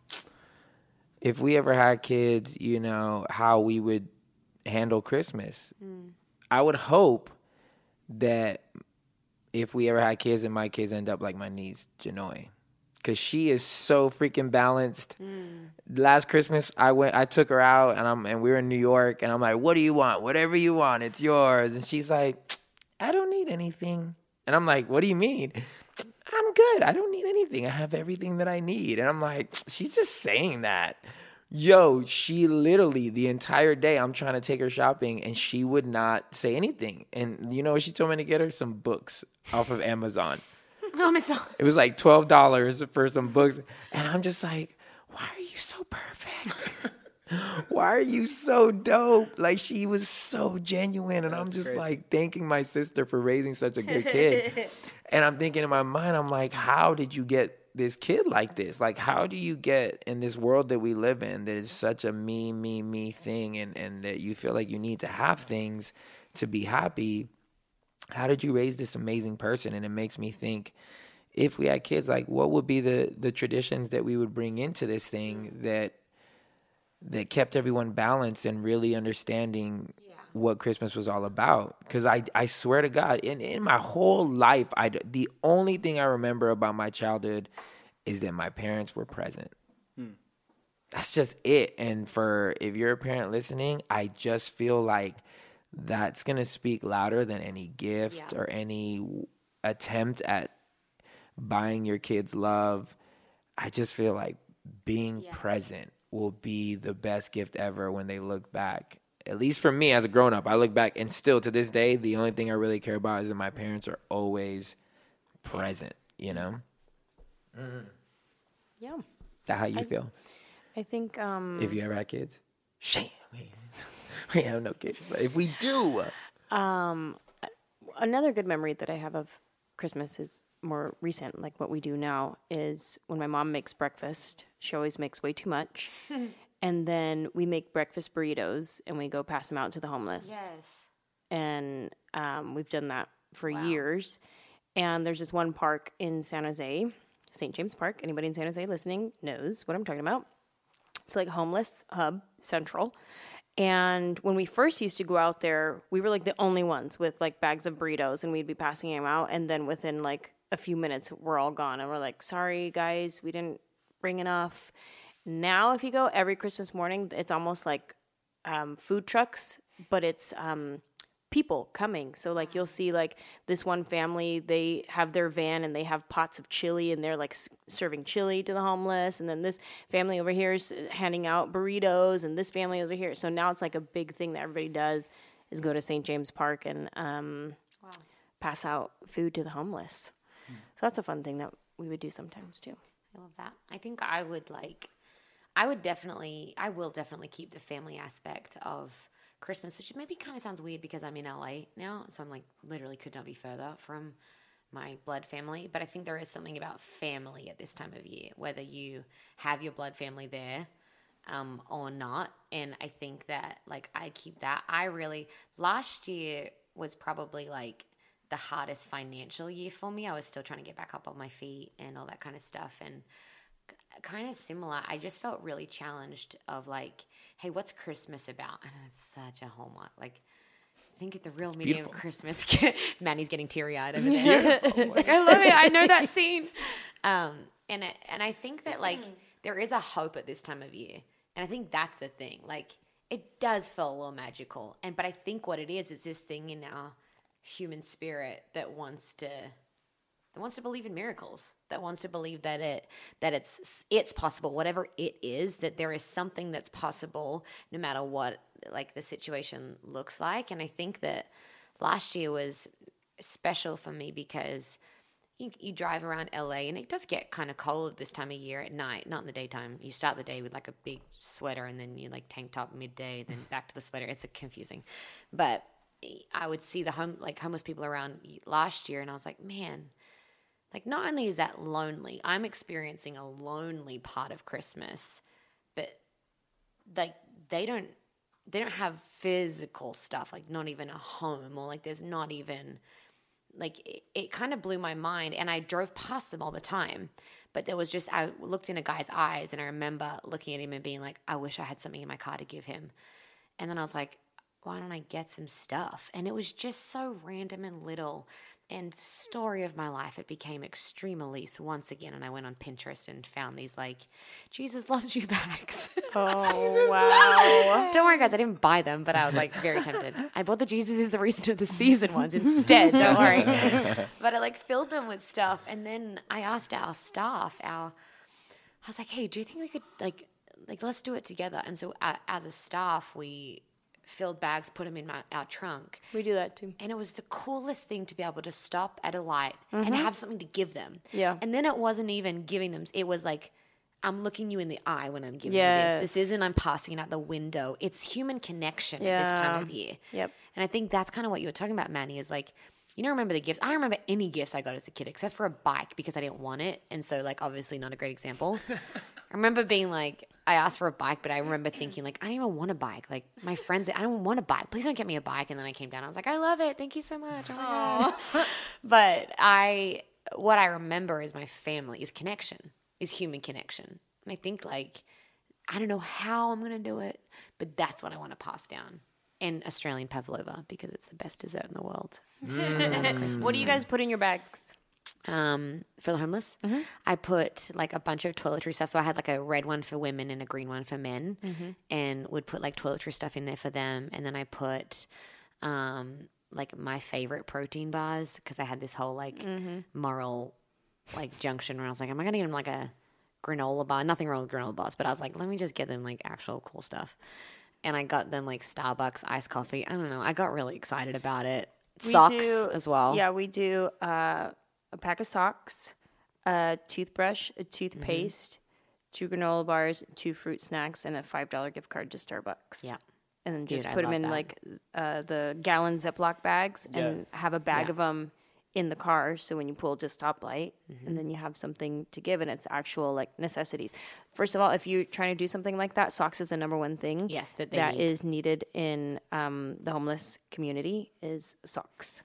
if we ever had kids, you know, how we would handle Christmas. I would hope that if we ever had kids and my kids end up like my niece, Janoy. Cause she is so freaking balanced. Last Christmas, I went, I took her out, and I'm, and we were in New York, and I'm like, "What do you want? Whatever you want, it's yours." And she's like, "I don't need anything." And I'm like, "What do you mean?" "I'm good. I don't need anything. I have everything that I need." And I'm like, "She's just saying that." Yo, she literally the entire day I'm trying to take her shopping and she would not say anything. And you know what she told me to get her? Some books off of Amazon. Amazon. It was like twelve dollars for some books. And I'm just like, why are you so perfect? Why are you so dope? Like, she was so genuine. And I'm That's just crazy. like thanking my sister for raising such a good kid. And I'm thinking in my mind, I'm like, how did you get this kid like this? Like, how do you get in this world that we live in that is such a me, me, me thing, and, and that you feel like you need to have things to be happy? How did you raise this amazing person? And it makes me think, if we had kids, like, what would be the, the traditions that we would bring into this thing that that kept everyone balanced and really understanding what Christmas was all about? Because I, I swear to God, in, in my whole life, I, the only thing I remember about my childhood is that my parents were present. Hmm. That's just it. And for, if you're a parent listening, I just feel like that's going to speak louder than any gift Yeah. or any attempt at buying your kids love. I just feel like being Yes. present will be the best gift ever when they look back. At least for me as a grown-up, I look back and still to this day, the only thing I really care about is that my parents are always present, you know? Yeah. Is that how you I- feel? I think um, If you ever had kids? Shame. We have no kids. But if we do, another good memory that I have of Christmas is more recent, like what we do now, is when my mom makes breakfast. She always makes way too much. And then we make breakfast burritos and we go pass them out to the homeless. Yes. And um, we've done that for years. And there's this one park in San Jose, Saint James Park. Anybody in San Jose listening knows what I'm talking about. It's like homeless hub central. And when we first used to go out there, we were like the only ones with like bags of burritos, and we'd be passing them out. And then within like a few minutes, we're all gone. And we're like, sorry, guys, we didn't bring enough. Now, if you go every Christmas morning, it's almost like um, food trucks, but it's um, people coming. So like you'll see like this one family, they have their van and they have pots of chili and they're like s- serving chili to the homeless. And then this family over here is handing out burritos, and this family over here. So now it's like a big thing that everybody does is go to Saint James Park and um, pass out food to the homeless. So that's a fun thing that we would do sometimes too. I love that. I think I would like, I would definitely, I will definitely keep the family aspect of Christmas, which maybe kind of sounds weird because I'm in L A now. So I'm like, literally could not be further from my blood family. But I think there is something about family at this time of year, whether you have your blood family there um, or not. And I think that like I keep that. I really, last year was probably like the hardest financial year for me. I was still trying to get back up on my feet and all that kind of stuff. And kind of similar, I just felt really challenged of like, hey, what's Christmas about? And it's such a hallmark. Like, think of the real meaning beautiful. of Christmas. Manny's getting teary-eyed over there. He's like, I love it. I know that scene. Um, and it, and I think that like there is a hope at this time of year. And I think that's the thing. Like, it does feel a little magical. And but I think what it is is this thing in our human spirit that wants to that wants to believe in miracles, that wants to believe that it that it's it's possible, whatever it is, that there is something that's possible no matter what like the situation looks like. And I think that last year was special for me because you, you drive around L A and it does get kind of cold this time of year at night, not in the daytime. You start the day with like a big sweater and then you like tank top midday, then back to the sweater. It's confusing. But I would see the home like homeless people around last year and I was like, man, like not only is that lonely, I'm experiencing a lonely part of Christmas, but like they don't they don't have physical stuff, like not even a home, or like there's not even like it, it kind of blew my mind. And I drove past them all the time, but there was just I looked in a guy's eyes and I remember looking at him and being like, I wish I had something in my car to give him. And then I was like, why don't I get some stuff? And it was just so random and little. And story of my life, it became Extreme Elise once again. And I went on Pinterest and found these like, Jesus loves you bags. Oh, wow. Don't worry, guys, I didn't buy them, but I was like very tempted. I bought the Jesus is the reason of the season ones instead. Don't worry. But I like filled them with stuff. And then I asked our staff, our, I was like, hey, do you think we could like like, let's do it together. And so uh, as a staff, we filled bags, put them in my, our trunk. We do that too. And it was the coolest thing to be able to stop at a light and have something to give them. Yeah. And then it wasn't even giving them, it was like, I'm looking you in the eye when I'm giving Yes. you this. This isn't I'm passing it out the window. It's human connection at this time Yeah. of year. Yep. And I think that's kind of what you were talking about, Manny, is like, you don't remember the gifts. I don't remember any gifts I got as a kid except for a bike because I didn't want it. And so, like, obviously not a great example. I remember being like, I asked for a bike, but I remember thinking, like, I don't even want a bike. Like, my friends, I don't want a bike. Please don't get me a bike. And then I came down. I was like, I love it. Thank you so much. Oh, my God. But I, what I remember is my family, is connection, is human connection. And I think, like, I don't know how I'm going to do it, but that's what I want to pass down. And Australian pavlova because it's the best dessert in the world. What do you guys put in your bags? Um, for the homeless, I put like a bunch of toiletry stuff. So I had like a red one for women and a green one for men, and would put like toiletry stuff in there for them. And then I put um, like my favorite protein bars because I had this whole like moral like junction where I was like, am I gonna get them like a granola bar? Nothing wrong with granola bars, but I was like, let me just get them like actual cool stuff. And I got them like Starbucks iced coffee. I don't know. I got really excited about it. We Socks do- as well. Yeah, we do uh, a pack of socks, a toothbrush, a toothpaste, two granola bars, two fruit snacks, and a five dollar gift card to Starbucks. Yeah. And then Dude, just I put them love in that. like uh, the gallon Ziploc bags and have a bag Yeah. of them in the car. So when you pull to stoplight, Mm-hmm. and then you have something to give, and it's actual like necessities. First of all, if you're trying to do something like that, socks is the number one thing. Yes, that they that need. is needed in um, the homeless community is socks.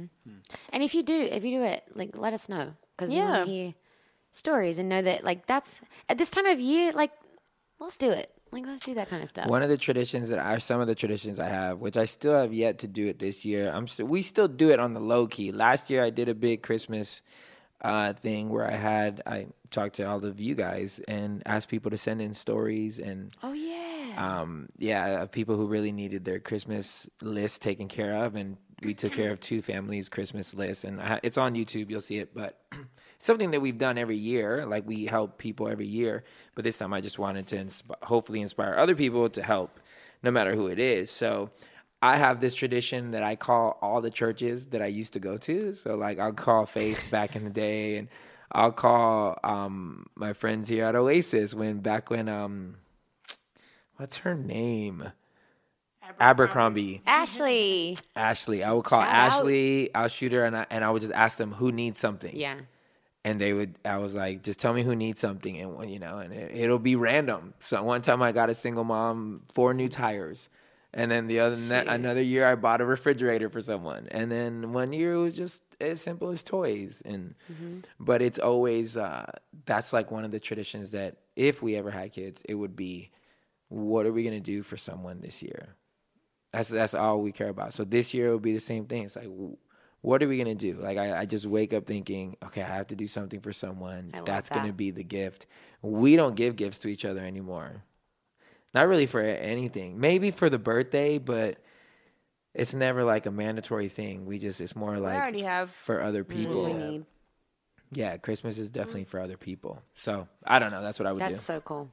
And if you do, if you do it, like, let us know because we Yeah. want to hear stories and know that, like, that's at this time of year, like, let's do it. Like, let's do that kind of stuff. One of the traditions that I, some of the traditions I have, which I still have yet to do it this year. I'm still, we still do it on the low key. Last year I did a big Christmas uh, thing where I had, I talked to all of you guys and asked people to send in stories and, oh yeah, um, yeah, uh, people who really needed their Christmas list taken care of. And we took care of two families' Christmas lists, and I, it's on YouTube. You'll see it, but something that we've done every year. Like, we help people every year, but this time I just wanted to insp- hopefully inspire other people to help, no matter who it is. So I have this tradition that I call all the churches that I used to go to. So, like, I'll call Faith back in the day, and I'll call um, my friends here at Oasis when back when um, what's her name? Abercrombie. Ashley. Ashley. I would call Shout out. Ashley. I'll shoot her, and I, and I would just ask them who needs something. Yeah. And they would, I was like, just tell me who needs something, and you know, and it, it'll be random. So one time I got a single mom four new tires, and then the other ne- another year I bought a refrigerator for someone, and then one year it was just as simple as toys. And but it's always uh, that's like one of the traditions that if we ever had kids, it would be, what are we gonna do for someone this year? That's that's all we care about. So this year it will be the same thing. It's like, what are we gonna do? Like, I, I just wake up thinking, okay, I have to do something for someone. I love That's that. gonna be the gift. We don't give gifts to each other anymore. Not really for anything. Maybe for the birthday, but it's never like a mandatory thing. We just, it's more like already have for other people. we need. Yeah, Christmas is definitely for other people. So I don't know. That's what I would That's do. so cool.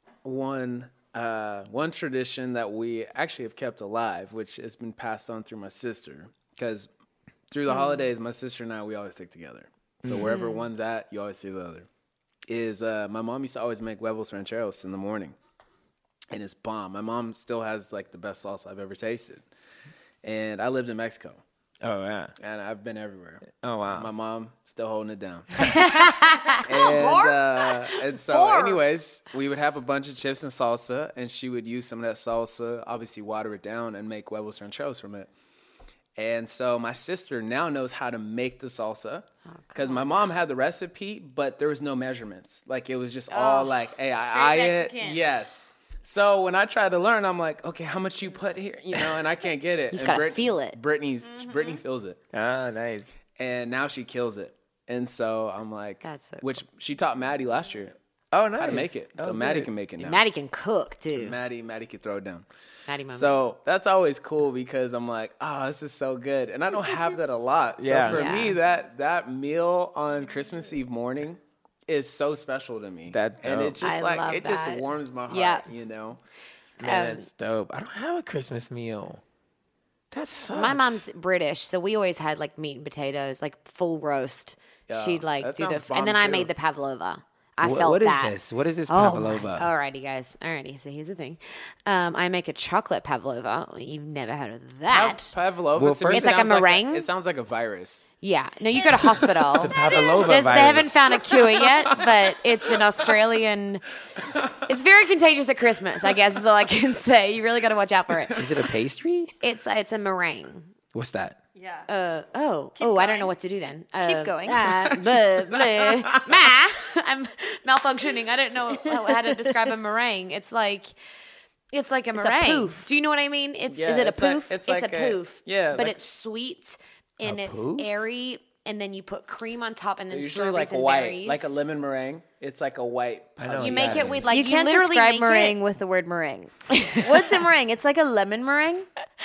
One uh, one tradition that we actually have kept alive, which has been passed on through my sister, because through the holidays, my sister and I, we always stick together. So wherever one's at, you always see the other. Is uh, my mom used to always make huevos rancheros in the morning, and it's bomb. My mom still has like the best salsa I've ever tasted, and I lived in Mexico, Oh yeah. and I've been everywhere. Oh wow. My mom still holding it down. and, uh, and so, anyways, we would have a bunch of chips and salsa, and she would use some of that salsa, obviously water it down, and make huevos rancheros from it. And so my sister now knows how to make the salsa because my mom had the recipe, but there was no measurements. Like, it was just all like, hey, I straight eye it. Mexican. Yes. So when I tried to learn, I'm like, okay, how much you put here? You know, and I can't get it. You just And gotta feel it. Brittany's, Brittany feels it. Ah, nice. And now she kills it. And so I'm like, That's so which she taught Maddie last year Oh nice. how to make it. So Oh, Maddie good. can make it now. Maddie can cook too. Maddie, Maddie can throw it down. Maddie, mama. So that's always cool because I'm like, oh, this is so good. And I don't have that a lot. Yeah. So for Yeah. me, that that meal on Christmas Eve morning is so special to me. That's and dope. it just I like love it just that. warms my heart. Yeah. You know. Man, Um, that's dope. I don't have a Christmas meal. That sucks. My mom's British, so we always had like meat and potatoes, like full roast. Yeah, She'd like that do the, sounds bomb, and then I too. made the pavlova. I What- felt what is that. this? What is this Oh, pavlova? my- Alrighty, guys. Alrighty. So here's the thing. Um, I make a chocolate pavlova. You've never heard of that? Pavlova. Well, to me, first- It's like a sounds meringue? it sounds like a virus. Yeah. No, you go to hospital. Pavlova There's- They virus. haven't found a cure yet, but it's an Australian. It's very contagious at Christmas, I guess is all I can say. You really got to watch out for it. Is it a pastry? It's it's a meringue. What's that? Yeah. Uh, oh, oh, I don't going. know what to do then. Uh, Keep going. Uh, blah, blah. Ma, I'm malfunctioning. I don't know how, how to describe a meringue. It's like, it's like a a meringue. poof. Do you know what I mean? It's Yeah, Is it a it's like- poof? it's it's like a poof. Yeah, but like- it's sweet and A it's poof? airy, and then you put cream on top, and then Usually strawberries like and white, berries. like a lemon meringue. It's like a white. I know You what make that it with is. like you can't literally describe make meringue It, with the word meringue. What's a meringue? It's like a lemon meringue.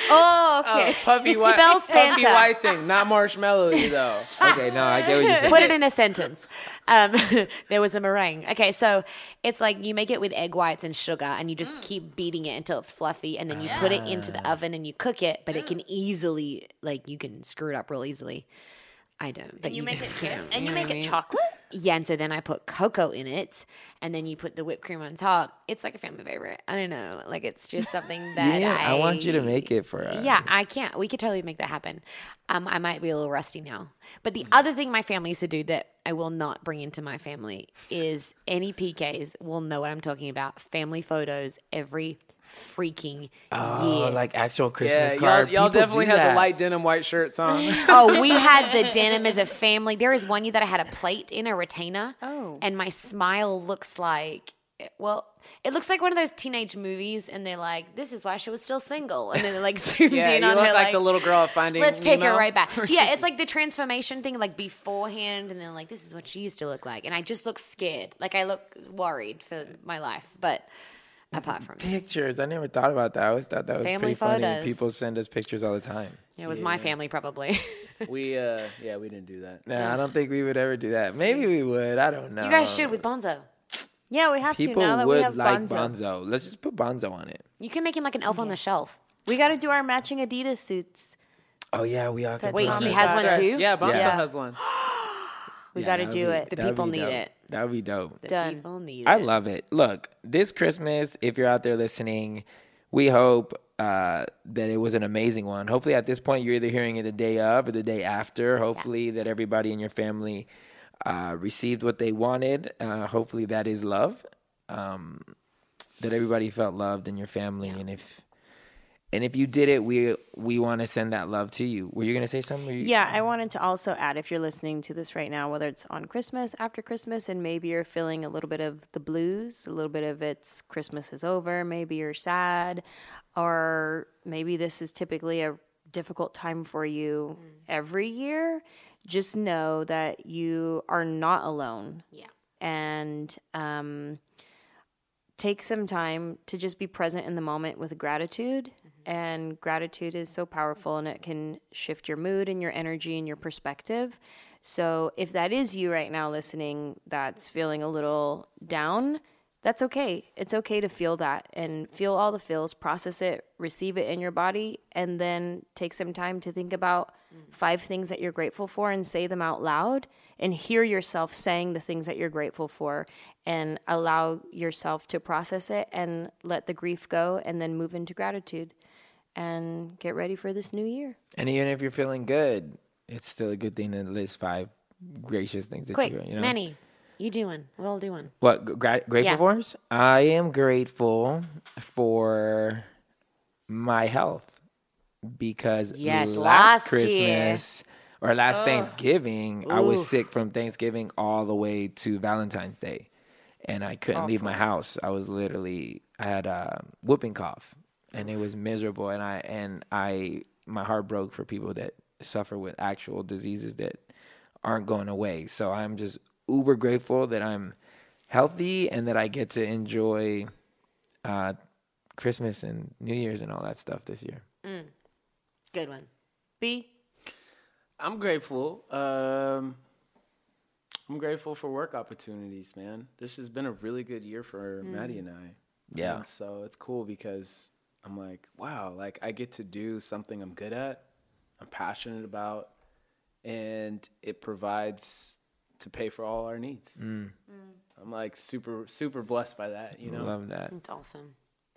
Oh, okay. Puffy It white, spells puffy Santa. white thing, not marshmallows though. Okay, no, I get what you're saying. Put it in a sentence. Um, there was a meringue. Okay, so it's like you make it with egg whites and sugar, and you just keep beating it until it's fluffy, and then you put it into the oven and you cook it. But it can easily, like, you can screw it up real easily. I don't. But And you make it can. and you know make what I it mean? chocolate? Yeah, and so then I put cocoa in it, and then you put the whipped cream on top. It's like a family favorite. I don't know, like it's just something that Yeah, I, I want you to make it for us. Yeah, I can't. We could totally make that happen. Um, I might be a little rusty now, but the other thing my family used to do that I will not bring into my family is any P Ks will know what I'm talking about. Family photos every freaking Oh, year. like actual Yeah, Christmas y'all, card. y'all People definitely do had that. the light denim white shirts on. Oh, we had the denim as a family. There was one year that I had a plate in a retainer. Oh. And my smile looks like, well, it looks like one of those teenage movies, and they're like, "This is why she was still single," and then they're like zoomed Yeah, in you on look her, like like the little girl at Finding Let's take her Nemo. right back. Where Yeah, she's- it's like the transformation thing, like beforehand, and then like this is what she used to look like, and I just look scared, like I look worried for my life. But apart from that, Pictures. I never thought about that. I always thought that was Family pretty funny. photos. People send us pictures all the time. it was my family probably. we, uh, yeah, we didn't do that. Nah, I don't think we would ever do that. Maybe we would. I don't know. You guys should with Bonzo. Yeah, we have People to now that would we have like Bonzo. Bonzo. Let's just put Bonzo on it. You can make him like an elf on the shelf. We got to do our matching Adidas suits. Oh yeah, we all can. Wait, put on he it. has one That's right. too? Yeah, Bonzo Yeah. has one. We Yeah, got to that'd do be- it. The that'd people be need dope. it. That would be dope. Done. People need I it. love it. Look, this Christmas, if you're out there listening, we hope uh, that it was an amazing one. Hopefully, at this point, you're either hearing it the day of or the day after. Hopefully, that everybody in your family uh, received what they wanted. Uh, hopefully, that is love. Um, that everybody felt loved in your family, and if and if you did it, we we want to send that love to you. Were you gonna say something? Were you- Yeah, I wanted to also add, if you're listening to this right now, whether it's on Christmas, after Christmas, and maybe you're feeling a little bit of the blues, a little bit of it's Christmas is over, maybe you're sad, or maybe this is typically a difficult time for you every year, just know that you are not alone. Yeah. And um, take some time to just be present in the moment with gratitude. And gratitude is so powerful, and it can shift your mood and your energy and your perspective. So if that is you right now listening that's feeling a little down, that's okay. It's okay to feel that and feel all the feels, process it, receive it in your body, and then take some time to think about five things that you're grateful for and say them out loud and hear yourself saying the things that you're grateful for and allow yourself to process it and let the grief go and then move into gratitude and get ready for this new year. And even if you're feeling good, it's still a good thing to list five gracious things that Quick, you you know. Manny, you do one. We'll do one. What gra- grateful Yeah. for? I am grateful for my health because Yes, last, last year. Christmas or last Thanksgiving, I was Oof. sick from Thanksgiving all the way to Valentine's Day, and I couldn't leave my house. I was literally I had a whooping cough, and it was miserable. And I and I my heart broke for people that suffer with actual diseases that aren't going away. So I'm just uber grateful that I'm healthy and that I get to enjoy uh, Christmas and New Year's and all that stuff this year. Good one. B. I'm grateful. Um, I'm grateful for work opportunities, man. This has been a really good year for Maddie and I. Yeah. And so it's cool because I'm like, wow, like I get to do something I'm good at, I'm passionate about, and it provides to pay for all our needs. Mm. I'm like super, super blessed by that, you know? Love that. It's awesome.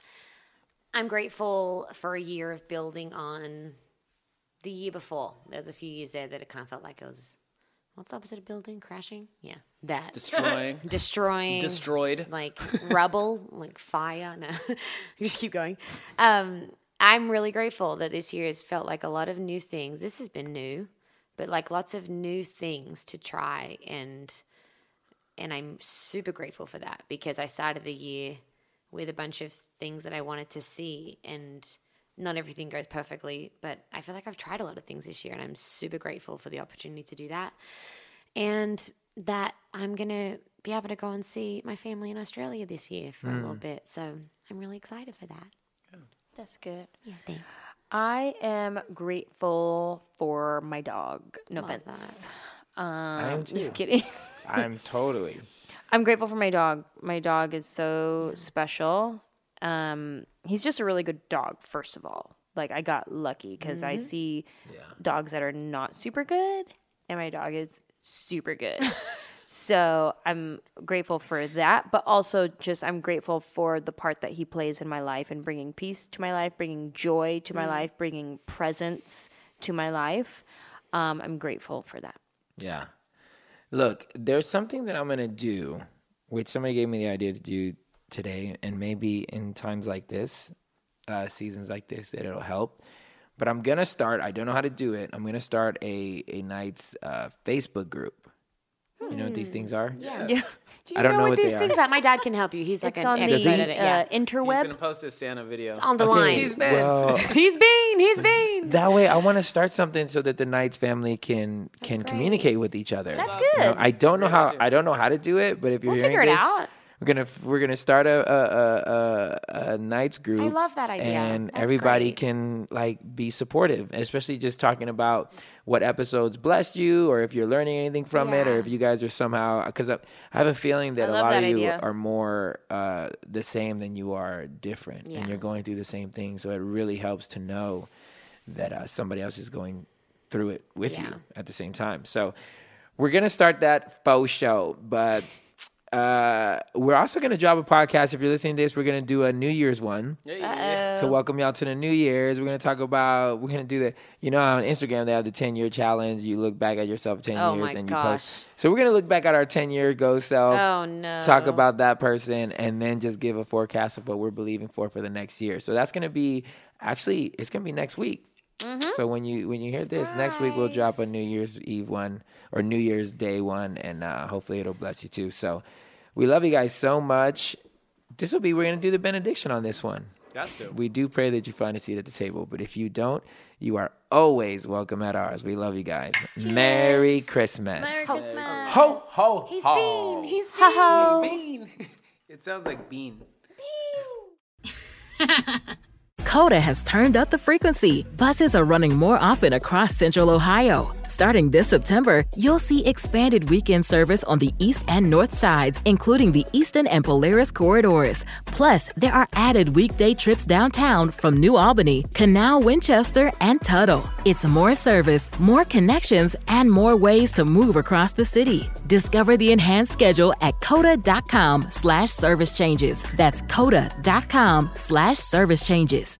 I'm grateful for a year of building on the year before. There's a few years there that it kind of felt like it was, what's the opposite of building? Crashing? Yeah, that. Destroying. Destroying. Destroyed. Like rubble, like fire. No, just keep going. Um, I'm really grateful that this year has felt like a lot of new things. This has been new, but like lots of new things to try. And, and I'm super grateful for that because I started the year with a bunch of things that I wanted to see, and not everything goes perfectly, but I feel like I've tried a lot of things this year, and I'm super grateful for the opportunity to do that, and that I'm going to be able to go and see my family in Australia this year for mm. a little bit, so I'm really excited for that. That's good. Yeah, thanks. I am grateful for my dog. No Love offense. that. Um, I am too. Just kidding. I'm totally. I'm grateful for my dog. My dog is so special. Um, he's just a really good dog, first of all. Like, I got lucky because mm-hmm. I see yeah. dogs that are not super good, and my dog is super good. So I'm grateful for that, but also just I'm grateful for the part that he plays in my life and bringing peace to my life, bringing joy to my mm. life, bringing presence to my life. Um, I'm grateful for that. Yeah. Look, there's something that I'm going to do, which somebody gave me the idea to do today, and maybe in times like this, uh, seasons like this, that it'll help. But I'm going to start, I don't know how to do it, I'm going to start a, a Knights uh, Facebook group. You know what these things are? Yeah. Yeah. Do you I don't know, know what, what these they things are. are? My dad can help you. He's like It's an on expert the at it. Yeah. uh, He's interweb. gonna post a Santa video. It's on the Okay. line. He's been. Well, He's been. He's been. that way, I want to start something so that the Knights family can can great. communicate with each other. That's You know, good. I don't know That's a how great idea. I don't know how to do it, but if you're We'll hearing figure it this, out. we're gonna we're gonna start a a, a, a, a Knights group. I love that idea. and That's everybody great. can like be supportive, especially just talking about what episodes blessed you, or if you're learning anything from it, or Yeah. if you guys are somehow because I, I have a feeling that I a love lot that of you idea. are more uh, the same than you are different, Yeah. and you're going through the same thing. So it really helps to know that uh, somebody else is going through it with Yeah. you at the same time. So we're going to start that faux show, but uh, we're also going to drop a podcast. If you're listening to this, we're going to do a New Year's one Yeah, yeah, yeah. to welcome y'all to the New Year's. We're going to talk about, we're going to do the, you know, on Instagram, they have the ten-year challenge. You look back at yourself ten Oh years my and you gosh. post. So we're going to look back at our ten-year go self. Oh, no. Talk about that person, and then just give a forecast of what we're believing for for the next year. So that's going to be, actually, it's going to be next week. Mm-hmm. So when you when you hear this, next week we'll drop a New Year's Eve one or New Year's Day one, and uh, hopefully it'll bless you too. So we love you guys so much. This will be, we're going to do the benediction on this one. Got to. We do pray that you find a seat at the table, but if you don't, you are always welcome at ours. We love you guys. Merry Christmas. Merry Christmas. Ho, ho, He's ho. been. He's been. Ho-ho. Bean. It sounds like bean. Coda has turned up the frequency. Buses are running more often across Central Ohio. Starting this September, you'll see expanded weekend service on the east and north sides, including the Eastern and Polaris corridors. Plus, there are added weekday trips downtown from New Albany, Canal, Winchester, and Tuttle. It's more service, more connections, and more ways to move across the city. Discover the enhanced schedule at coda.com slash service changes. That's coda.com slash service changes.